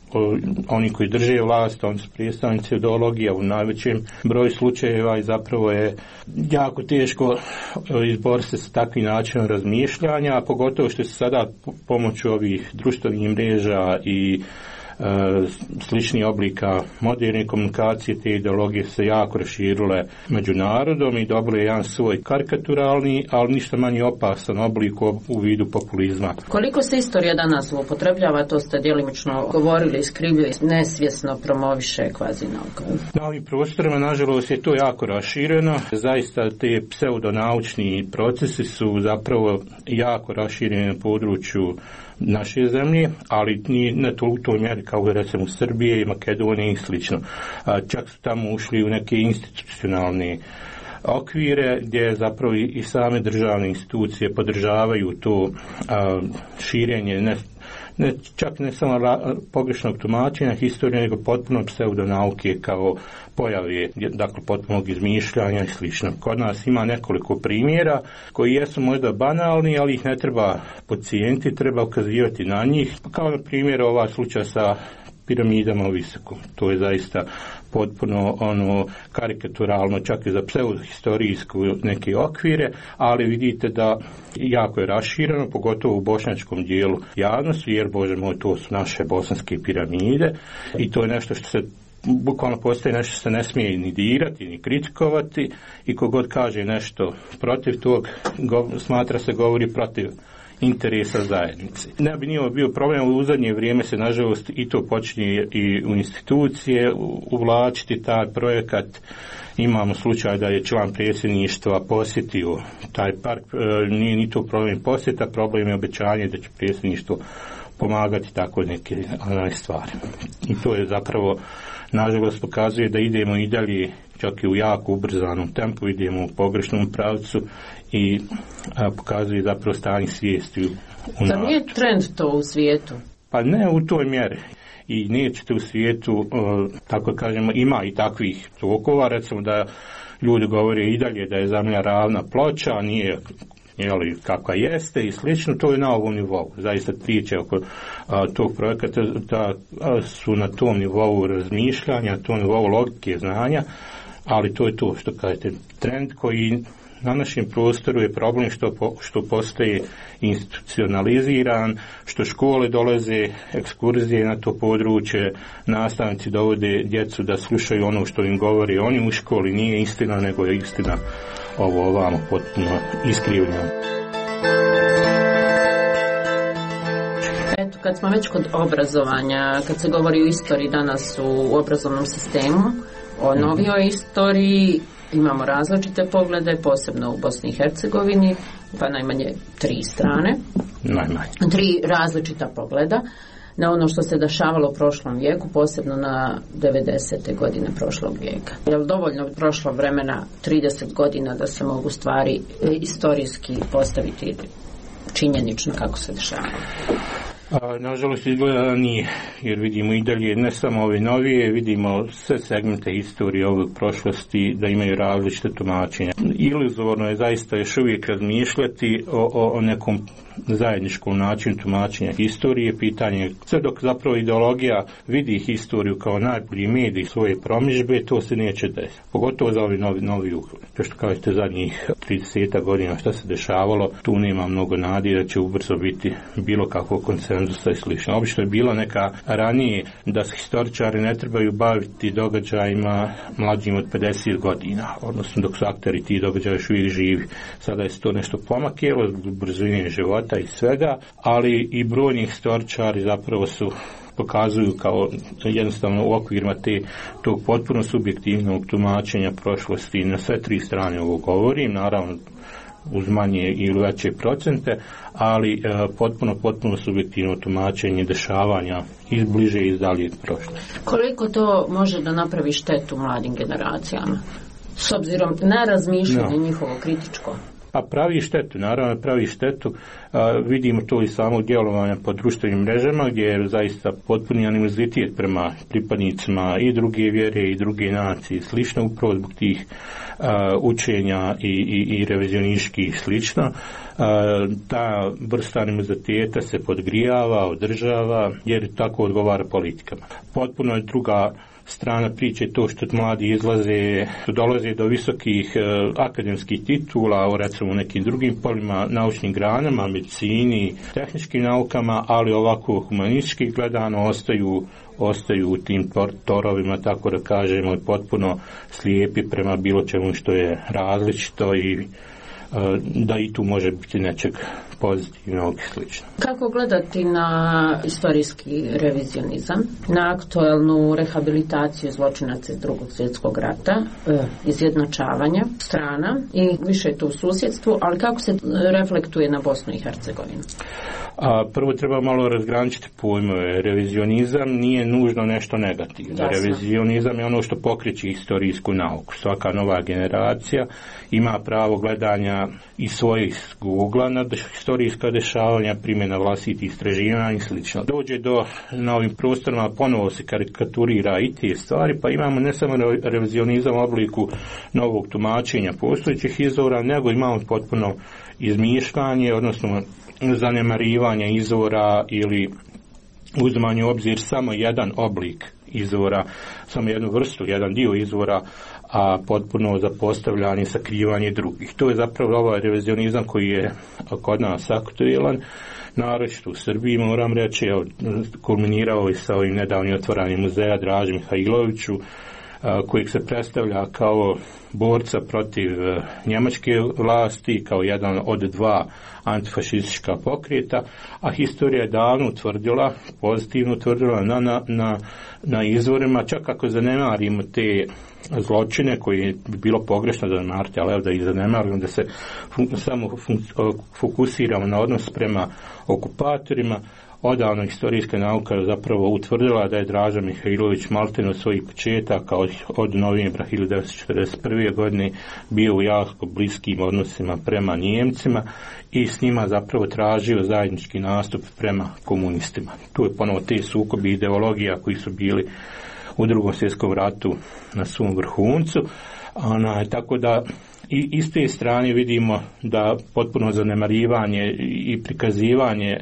oni koji drže vlast, oni su predstavnici ideologija u najvećem broju slučajeva i zapravo je jako teško izboriti se s takvim načinom razmišljanja, a pogotovo što se sada pomoću ovih društvenih mreža i slični oblika moderne komunikacije, te ideologije se jako raširile među narodom i dobile jedan svoj karikaturalni, ali ništa manje opasan oblik u vidu populizma. Koliko se istorija danas upotrebljava, to ste djelimično govorili, iskrivljuje, nesvjesno promoviše kvazi nauka. Na ovim prostorima, nažalost, je to jako rašireno. Zaista te pseudonaučni procesi su zapravo jako rašireni na području naše zemlje, ali nije ne to u toj mjeri kao recimo u Srbije i Makedonije i slično. Čak su tamo ušli u neke institucionalne okvire gdje zapravo i same državne institucije podržavaju to a, širenje ne, ne, čak ne samo ra, pogrešnog tumačenja historije, nego potpuno pseudonauke kao pojave, dakle potpunog izmišljanja i slično. Kod nas ima nekoliko primjera koji jesu možda banalni, ali ih ne treba podcijeniti, treba ukazivati na njih, kao na primjer ovaj slučaj sa piramidama u Visokom. To je zaista potpuno ono karikaturalno, čak i za pseudohistorijsku neke okvire, ali vidite da jako je rašireno, pogotovo u bošnjačkom dijelu javnosti, jer Bože moj, to su naše bosanske piramide i to je nešto što se bukvalno postoji nešto što se ne smije ni dirati, ni kritikovati i kogod kaže nešto protiv tog, go, smatra se govori protiv interesa zajednice. Ne bi nije bio problem, u zadnje vrijeme se nažalost i to počinje i u institucije uvlačiti taj projekat. Imamo slučaj da je član predsjedništva posjetio taj park, nije ni to problem posjeta, problem je obećanje da će predsjedništvo pomagati tako neke stvari. I to je zapravo nažalost pokazuje da idemo i dalje, čak i u jako ubrzanom tempu, idemo u pogrešnom pravcu i a, pokazuje zapravo stanje svijesti u Da nije trend to u svijetu? Pa ne u toj mjeri. I nećete u svijetu, a, tako kažemo, ima i takvih tokova, recimo da ljudi govore i dalje da je zemlja ravna ploča, a nije jeli, kakva jeste i slično, to je na ovom nivou. Zaista priče oko a, tog projekata da a, su na tom nivou razmišljanja, na tom nivou logike znanja, ali to je to što kažete, trend koji na našem prostoru je problem što, po, što postaje institucionaliziran, što škole dolaze, ekskurzije na to područje, nastavnici dovode djecu da slušaju ono što im govori oni u školi, nije istina, nego je istina ovo ovamo potpuno iskrivljeno. Eto, kad smo već kod obrazovanja, kad se govori o istoriji danas u obrazovnom sistemu, o novijoj istoriji, imamo različite poglede, posebno u Bosni i Hercegovini, pa najmanje tri strane. Najmanje. Tri različita pogleda na ono što se dešavalo u prošlom vijeku, posebno na devedesete godine prošlog vijeka. Je li dovoljno prošlo vremena trideset godina da se mogu stvari istorijski postaviti činjenično kako se dešavalo? A, nažalost izgleda nije, jer vidimo i dalje ne samo ove novije, vidimo sve segmente historije ovog prošlosti da imaju različite tumačenja. Iluzorno je zaista još uvijek razmišljati o, o, o nekom zajedničkom načinu tumačenja historije, pitanje sve dok zapravo ideologija vidi historiju kao najbolji medij svoje promidžbe, to se neće desiti. Pogotovo za ovi novi, novi uhled. To što kažete zadnjih trideset godina šta se dešavalo, tu nema mnogo nadi da će ubrzo biti bilo kakvog konsenzusa i slično. Obično je bilo neka ranije da se historičari ne trebaju baviti događajima mlađim od pedeset godina, odnosno dok su akteri ti događaja još uvijek živi. Sada je to nešto pomakjelo zbog brzine života i svega, ali i brojni historičari zapravo su pokazuju kao jednostavno u okvirima te, tog potpuno subjektivnog tumačenja prošlosti na sve tri strane ovo govorim, naravno uz manje ili veće procente, ali e, potpuno, potpuno subjektivno tumačenje dešavanja iz bliže i iz daljeg prošlosti. Koliko to može da napravi štetu mladim generacijama? S obzirom na razmišljanje no. njihovo kritičko? A pravi štetu, naravno pravi štetu, a, vidimo to i samog djelovanja po društvenim mrežama gdje je zaista potpuni animozitet prema pripadnicima i druge vjere i druge nacije, slično upravo zbog tih a, učenja i, i, i revizionističkih i slično. A, ta vrsta animoziteta se podgrijava, održava jer tako odgovara politikama. Potpuno je druga strana priče to što mladi izlaze, dolaze do visokih e, akademskih titula u recimo nekim drugim polima, naučnim granama, medicini, tehničkim naukama, ali ovako humanistički gledano ostaju ostaju u tim torovima, tako da kažemo, i potpuno slijepi prema bilo čemu što je različito i e, da i tu može biti nečeg pozitivnog i slično. Kako gledati na istorijski revizionizam, na aktuelnu rehabilitaciju zločinaca iz drugog svjetskog rata, izjednačavanja strana i više je to u susjedstvu, ali kako se reflektuje na Bosnu i Hercegovinu? A, prvo treba malo razgraničiti pojmove. Revizionizam nije nužno nešto negativno. Jasno. Revizionizam je ono što pokreće historijsku nauku. Svaka nova generacija ima pravo gledanja i svojih ugla na historijska dešavanja, primjena vlastitih istraživanja i slično. Dođe do, na ovim prostorima ponovo se karikaturira i te stvari, pa imamo ne samo revizionizam u obliku novog tumačenja postojećih izvora, nego imamo potpuno izmišljanje, odnosno zanemarivanje izvora ili uzimanje u obzir samo jedan oblik izvora, samo jednu vrstu, jedan dio izvora, a potpuno zapostavljanje, sakrivanje drugih. To je zapravo ovaj revizionizam koji je kod nas aktuelan, naročito u Srbiji, moram reći, kulminirao i sa ovim nedavnim otvaranjem muzeja Draži Mihajloviću, kojeg se predstavlja kao borca protiv njemačke vlasti, kao jedan od dva antifašistička pokreta, a historija je davno utvrdila, pozitivno utvrdila na, na, na, na izvorima, čak ako zanemarimo te zločine koje bi bilo pogrešno zanemariti, ali evo da ih zanemarimo, da se fun, samo fun, fokusiramo na odnos prema okupatorima. Odavno historijska nauka zapravo utvrdila da je Draža Mihajlović maltene od svojih početaka od, od novembra hiljadu devetsto četrdeset prve. godine bio u jako bliskim odnosima prema Nijemcima i s njima zapravo tražio zajednički nastup prema komunistima. Tu je ponovo te sukobi ideologija koji su bili u drugom svjetskom ratu na svom vrhuncu. Ona, tako da i iz te strane vidimo da potpuno zanemarivanje i prikazivanje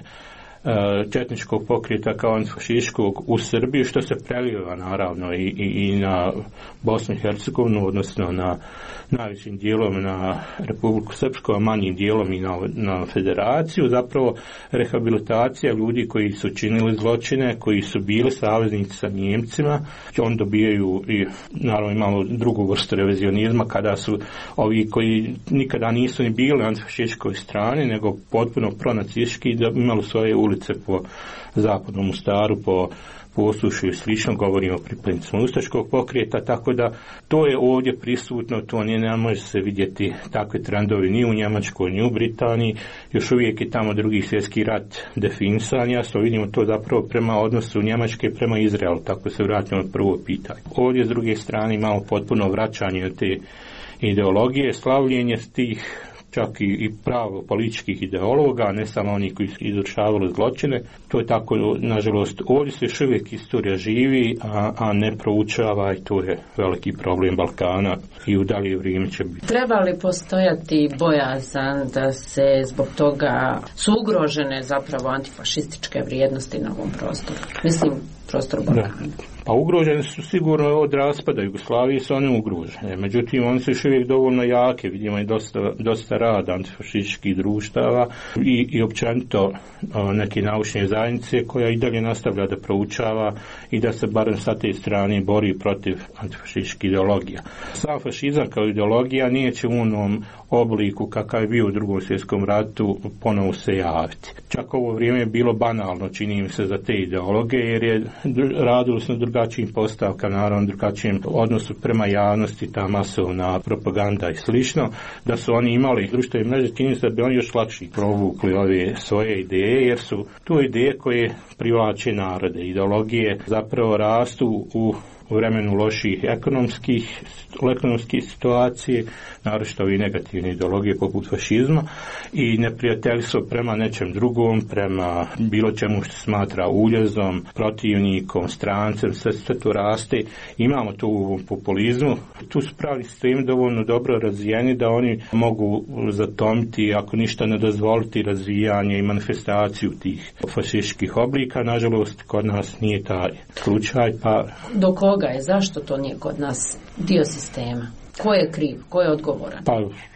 četničkog pokreta kao antifašističkog u Srbiji, što se preliva naravno i, i, i na Bosnu i Hercegovinu, odnosno na najvećim dijelom na Republiku Srpsku, a manjim dijelom i na, na federaciju, zapravo rehabilitacija ljudi koji su činili zločine, koji su bili saveznici sa Njemcima, on dobijaju i naravno imamo drugu vrstu revizionizma kada su ovi koji nikada nisu ni bili na antifašističkoj strani, nego potpuno pronacistički, da imali svoje ulice po zapadnom Mostaru, po Posušju i slično, govorimo o pripadnicima ustaškog pokreta, tako da to je ovdje prisutno, to nije, ne može se vidjeti takve trendovi ni u Njemačkoj, ni u Britaniji, još uvijek je tamo drugi svjetski rat definisan, jasno vidimo to zapravo prema odnosu Njemačke prema Izraelu, tako se vratimo na prvo pitanje. Ovdje s druge strane imamo potpuno vraćanje te ideologije, slavljenje tih čak i, i pravo političkih ideologa, ne samo oni koji su izvršavali zločine. To je tako, nažalost, ovdje se još uvijek istorija živi, a, a ne proučava, i to je veliki problem Balkana i u dalje vrijeme će biti. Treba li postojati bojazan da se zbog toga su ugrožene zapravo antifašističke vrijednosti na ovom prostoru? Mislim, prostoru Balkana. Da. Pa ugrožene su sigurno od raspada Jugoslavije, su one ugrožene. Međutim, one su još uvijek dovoljno jake. Vidimo i dosta, dosta rada antifašističkih društava i, i općenito neke naučne zajednice koja i dalje nastavlja da proučava i da se barem sa te strane bori protiv antifašističkih ideologija. Sam fašizam kao ideologija nije će u onom obliku kakav je bio u drugom svjetskom ratu ponovo se javiti. Čak ovo vrijeme je bilo banalno, čini mi se, za te ideologe, jer je radilo se na drugačijim postavkama, naravno drugačijem odnosu prema javnosti, ta masovna propaganda i slično, da su oni imali društvene mreže, čini se da bi oni još lakše provukli ove svoje ideje, jer su to ideje koje privlače narode. Ideologije zapravo rastu u u vremenu loših ekonomskih, ekonomskih situacije, naročito i negativne ideologije poput fašizma, i neprijateljstvo prema nečem drugom, prema bilo čemu što smatra uljezom, protivnikom, strancem, sve, sve to raste. Imamo to u populizmu. Tu su pravni sistemi dovoljno dobro razvijeni da oni mogu zatomiti, ako ništa ne dozvoliti, razvijanje i manifestaciju tih fašističkih oblika. Nažalost, kod nas nije taj slučaj. Pa do koga je? Zašto to nije kod nas dio sistema? Ko je kriv? Ko je odgovoran? Pa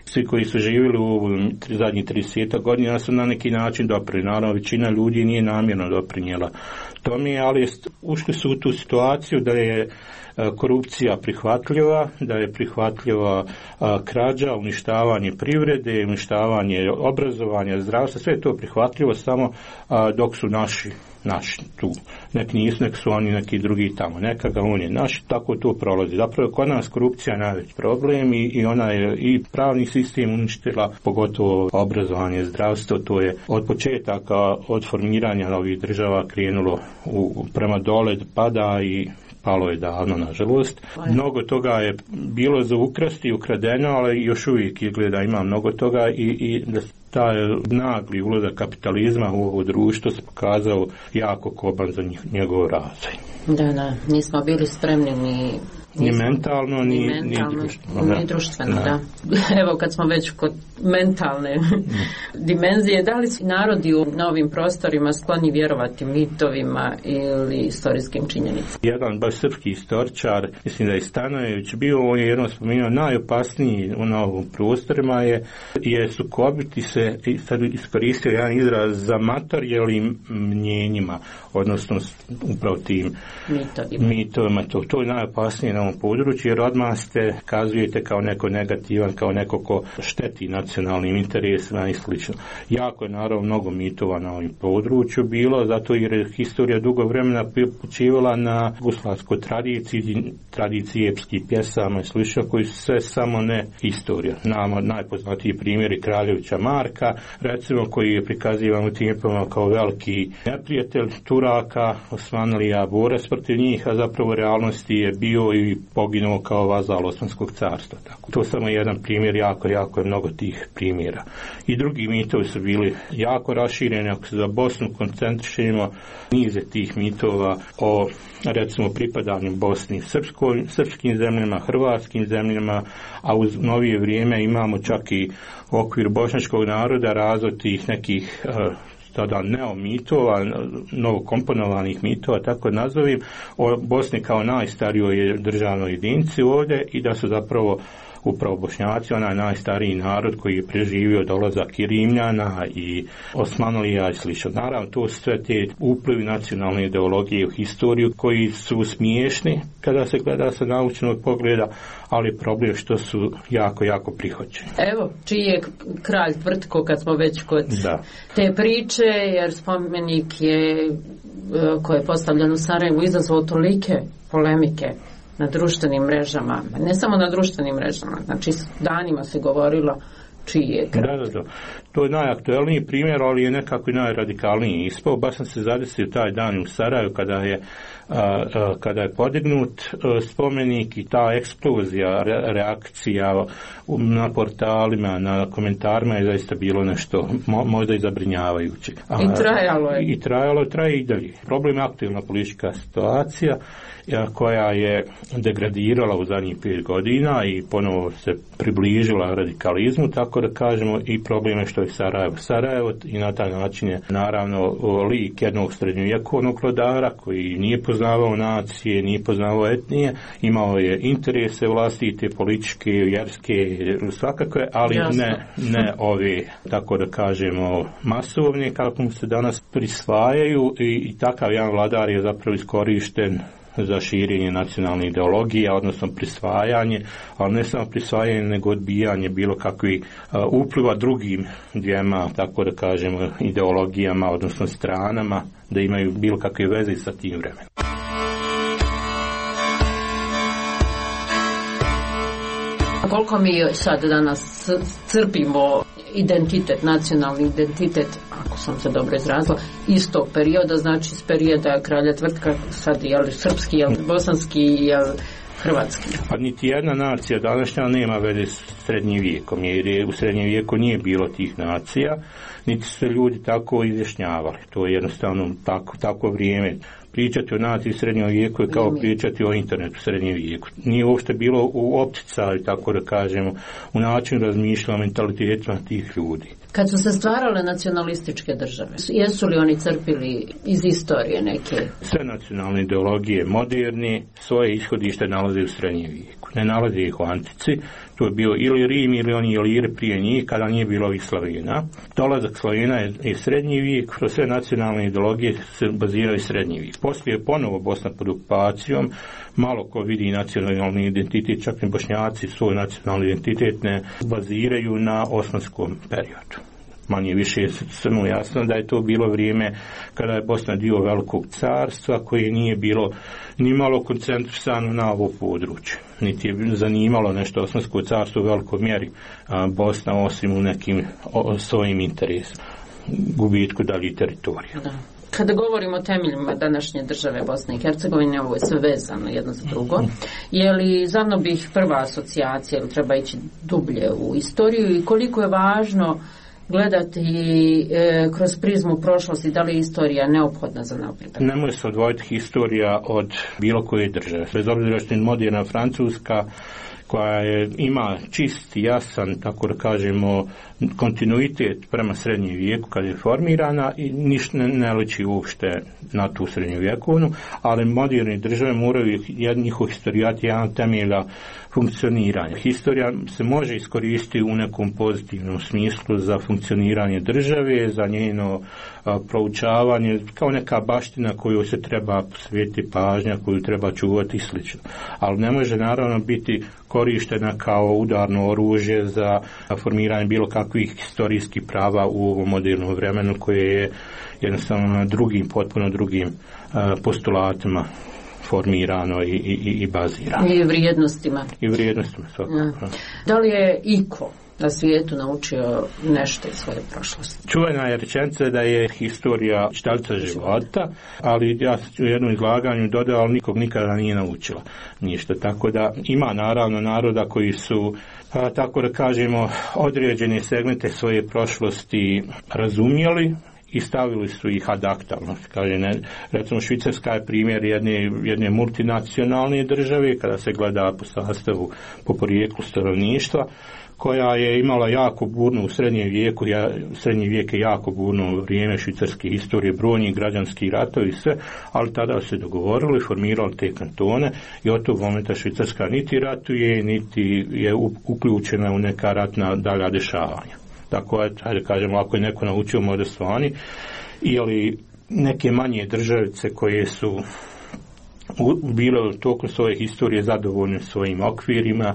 svi koji su živjeli u zadnjih trideset godina su na neki način doprinijeli. Naravno, većina ljudi nije namjerno doprinijela tome, ali ušli su u tu situaciju da je korupcija prihvatljiva, da je prihvatljiva krađa, uništavanje privrede, uništavanje obrazovanja, zdravstva, sve je to prihvatljivo samo dok su naši naši tu. Neki nisu, neki su oni, neki drugi tamo. Nekaga on je naš, tako to prolazi. Zapravo kod nas korupcija je najveći problem i, i ona je i pravni sistem uništila, pogotovo obrazovanje, zdravstvo, to je od početaka, od formiranja ovih država krenulo u, prema dole, pada i palo je davno, nažalost. Mnogo toga je bilo za ukrasti, ukradeno, ali još uvijek izgleda ima mnogo toga i, i da taj nagli ulazak kapitalizma u ovo društvo se pokazao jako koban za njegov razvoj. Da, da, nismo bili spremni ni ni mentalno, ni, ni, mentalno, ni društveno. Ni društveno, da. da. Evo, kad smo već kod mentalne dimenzije, da li su narodi u novim prostorima skloni vjerovati mitovima ili istorijskim činjenicama? Jedan baš srpski istoričar, mislim da je Stanojević bio, on je jednom spomenuo, najopasniji u novim prostorima je, je sukobiti se, i sad iskoristio jedan izraz, za materijalnim mnjenjima, odnosno upravo tim mitovima. mitovima to, to je najopasnije na ovom području, jer odmah ste kazujete kao neko negativan, kao neko ko šteti nacionalnim interesima i slično. Jako je naravno mnogo mitova na ovom području bilo, zato jer je historija dugo vremena upućivala na jugoslavsku tradiciju, tradicije epskih pjesama i slično, koji su sve samo ne historija. Nama najpoznatiji primjeri Kraljevića Marka, recimo, koji je prikazivan u tim kao veliki neprijatelj Turaka, Osmanlija, borac protiv njih, a zapravo u realnosti je bio i poginuo kao vazal Osmanskog carstva. Tako. To je samo jedan primjer, jako, jako je mnogo tih primjera. I drugi mitovi su bili jako rašireni, ako se za Bosnu koncentrišemo, nize tih mitova o, recimo, pripadanju Bosni srpskoj, srpskim zemljama, hrvatskim zemljama, a u novije vrijeme imamo čak i u okviru bošnjačkog naroda razvoj tih nekih uh, tada neomitova, novokomponovanih mitova, tako nazovim, o Bosni kao najstarijoj državnoj jedinici ovdje i da su zapravo upravo Bošnjaci, onaj najstariji narod koji je preživio dolazak i Rimljana i Osmanlija i slično. Naravno, to su sve te uplivi nacionalne ideologije u historiju koji su smiješni kada se gleda sa naučnog pogleda, ali problem što su jako, jako prihvaćeni. Evo, čiji je kralj Tvrtko, kad smo već kod da. te priče, jer spomenik je koji je postavljen u Sarajevu izazvao tolike polemike na društvenim mrežama, ne samo na društvenim mrežama, znači danima se govorilo čiji je kralj. Da, da, da. To je najaktuelniji primjer, ali je nekako i najradikalniji ispao. Baš sam se zadesio taj dan u Saraju kada je, a, a, kada je podignut a, spomenik i ta eksplozija, re, reakcija na portalima, na komentarima je zaista bilo nešto mo, možda i zabrinjavajuće. A, I trajalo je. I trajalo je, traje i dalje. Problem je aktualna politička situacija koja je degradirala u zadnjih pet godina i ponovo se približila radikalizmu, tako da kažemo, i problem je što je Sarajevo. Sarajevo i na taj način je naravno lik jednog srednjovjekovnog vladara koji nije poznavao nacije, nije poznavao etnije, imao je interese vlastite, političke, vjerske, svakakve, ali ne, ne ove, tako da kažemo, masovne, kako mu se danas prisvajaju i, i takav jedan vladar je zapravo iskorišten za širenje nacionalne ideologije, odnosno prisvajanje, ali ne samo prisvajanje, nego odbijanje bilo kakvih uh, upliva drugim dvijema, tako da kažemo, ideologijama, odnosno stranama, da imaju bilo kakve veze sa tim vremenom. Koliko mi sad danas crpimo identitet, nacionalni identitet, ako sam se dobro izrazila, iz tog perioda, znači iz perioda kralja Tvrtka, sad je li srpski, je li bosanski, je li hrvatski? Pa niti jedna nacija današnja nema veze s srednjim vijekom, jer je u srednjem vijeku nije bilo tih nacija, niti su se ljudi tako izjašnjavali. To je jednostavno tako, tako vrijeme. Pričati o naciji u srednjem vijeku je kao pričati o internetu u srednjem vijeku. Nije uopšte bilo u opticaju, tako da kažemo, u načinu razmišljanja, mentalitetima tih ljudi. Kad su se stvarale nacionalističke države, jesu li oni crpili iz istorije neke? Sve nacionalne ideologije moderni svoje ishodište nalaze u srednjem vijeku. Ne nalaze ih u antici. To je bio ili Rim ili oni Iliri prije njih kada nije bilo ovih Slavena. Dolazak Slavena je, je srednji vijek, kroz sve nacionalne ideologije se baziraju srednji vijek. Poslije je ponovo Bosna pod okupacijom, malo ko vidi nacionalni identitet, čak i Bošnjaci svoj nacionalni identitet ne baziraju na osmanskom periodu. Manje više je samo jasno da je to bilo vrijeme kada je Bosna dio velikog carstva koje nije bilo ni malo koncentrisano na ovo područje. Niti je zanimalo nešto Osmansko carstvo u velikoj mjeri a, Bosna osim u nekim o, svojim interesima, gubitku dalje teritorija. Da. Kada govorimo o temeljima današnje države Bosne i Hercegovine, ovo je sve vezano jedno za drugo. Je li za mnom bih prva asocijacija ili treba ići dublje u istoriju i koliko je važno gledati e, kroz prizmu prošlosti, da li je istorija neophodna za napredak? Ne može se odvojiti historija od bilo koje države. Bez obzira što je moderna Francuska koja je, ima čist, jasan, tako da kažemo, kontinuitet prema srednjem vijeku kad je formirana i ništa ne, ne liči uopšte na tu srednjovjekovnu, ali moderne države moraju njihov historijat jedan temelja funkcioniranja. Historija se može iskoristiti u nekom pozitivnom smislu za funkcioniranje države, za njeno a, proučavanje, kao neka baština koju se treba posvetiti pažnja, koju treba čuvati i slično. Ali ne može naravno biti korištena kao udarno oružje za formiranje bilo kakvih historijskih prava u ovom modernom vremenu koje je jednostavno na drugim, potpuno drugim a, postulatima formirano i, i, i bazirano. I vrijednostima. I vrijednostima svakako. Ja. Da li je iko na svijetu naučio nešto iz svoje prošlosti? Čuvena je rečenica da je historija čitalica života, ali ja u jednom izlaganju dodao, ali nikog nikada nije naučila ništa. Tako da ima naravno naroda koji su, a, tako da kažemo, određene segmente svoje prošlosti razumjeli i stavili su ih ad acta. Kaže, ne, recimo Švicarska je primjer jedne, jedne multinacionalne države kada se gleda po sastavu, po porijeklu stanovništva, koja je imala jako burno u srednjem vijeku, ja, srednji vijek je jako burno vrijeme švicarske historije, brojni građanski ratovi i sve, ali tada se dogovorili, formirali te kantone i od tog momenta Švicarska niti ratuje, niti je uključena u neka ratna dalja dešavanja. Tako je, hajde kažemo, ako je neko naučio možda svani, ili neke manje državice koje su bile tokom svoje historije zadovoljne svojim okvirima,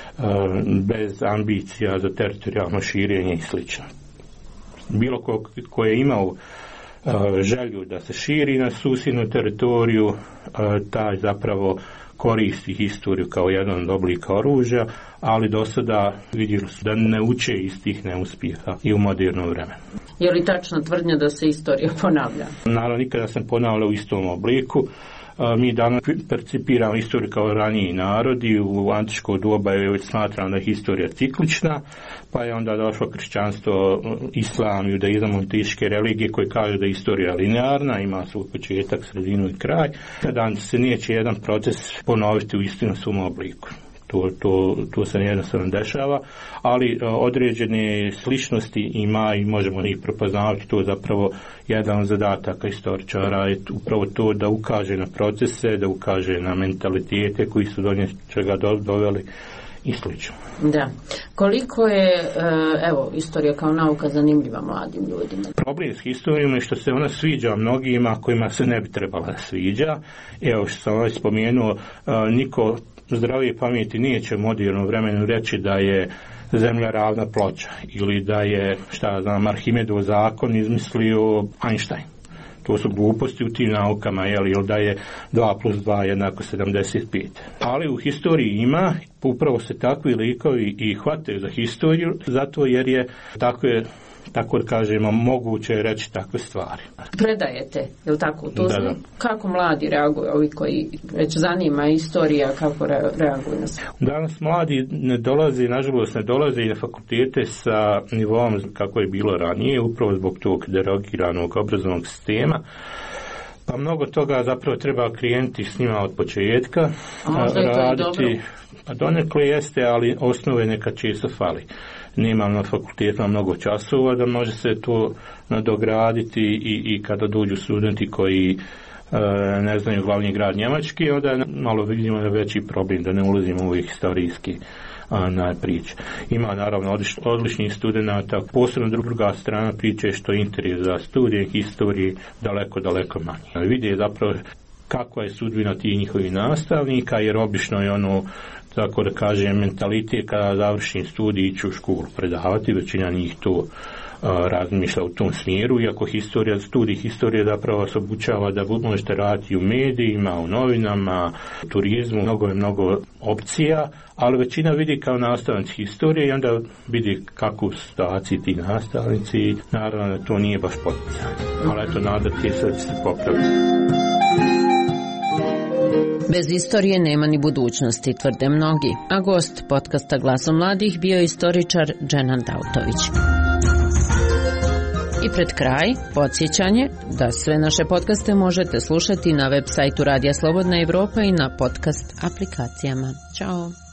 bez ambicija za teritorijalno širenje i slično. Bilo ko, ko je imao želju da se širi na susjednu teritoriju, taj zapravo koristi historiju kao jedan od oblika oružja, ali do sada vidjeli su da ne uče iz tih neuspjeha i u modernom vremenu. Je li tačno tvrdnja da se istorija ponavlja? Naravno, nikada se ponavlja u istom obliku. Mi danas percipiramo istoriju kao raniji narodi, u antičko doba je već smatrano da je historija ciklična, pa je onda došlo kršćanstvo, islam, judaizam, monoteističke religije koje kažu da je istorija linearna, ima svoj početak, sredinu i kraj, da se neće jedan proces ponoviti u istom svom obliku. To, to, to se jednostavno dešava, ali određene sličnosti ima i možemo ih prepoznavati. To je zapravo jedan od zadataka istoričara, je upravo to da ukaže na procese, da ukaže na mentalitete koji su do čega doveli i slično. Da. Koliko je, evo, istorija kao nauka zanimljiva mladim ljudima? Problem s historijom je što se ona sviđa mnogima kojima se ne bi trebala da sviđa. Evo što sam već spomenuo, niko zdravije pameti neće u modernom vremenu reći da je zemlja ravna ploča ili da je, šta znam, Arhimedov zakon izmislio Einstein. To su gluposti u tim naukama, jel, ili da je dva plus dva jednako sedamdeset pet. Ali u historiji ima, upravo se takvi likovi i hvataju za historiju, zato jer je tako je, tako da kažemo, moguće reći takve stvari. Predajete, je li tako? To da, da. Kako mladi reaguju, ovi koji već zanima istorija, kako reaguju na sve? Danas mladi ne dolazi, nažalost ne dolazi na fakultete sa nivom kako je bilo ranije, upravo zbog tog derogiranog obrazovnog sistema. Pa mnogo toga zapravo treba krenuti s njima od početka, raditi, Pa donekle jeste, ali osnove neka često fali. Nemam na fakultetima mnogo časova da može se to nadograditi i, i kada dođu studenti koji ne znaju glavni grad Njemački, onda je malo vidimo da veći problem, da ne ulazimo u ovih historijski na priče. Ima naravno odlič, odličnih studenata, posebno druga strana priče što je interes za studije historije daleko, daleko manje. Vidi zapravo kakva je sudbina tih njihovih nastavnika, jer obično je ono, tako da kažem, mentalitet kada završim studij ići u školu predavati, većina njih to razmišlja u tom smjeru, iako historija, studij historije zapravo se obučava da možete raditi u medijima, u novinama, u turizmu, mnogo je mnogo opcija, ali većina vidi kao nastavnici historije i onda vidi kakvu situaciju ti nastavnici, naravno da to nije baš poticanje, ali eto nadati se da se popravi. Bez istorije nema ni budućnosti, tvrde mnogi, a gost podcasta Glasom mladih bio je istoričar Dženan Dautović. I pred kraj, podsjećanje da sve naše podcaste možete slušati na web sajtu Radija Slobodna Evropa i na podcast aplikacijama. Ćao!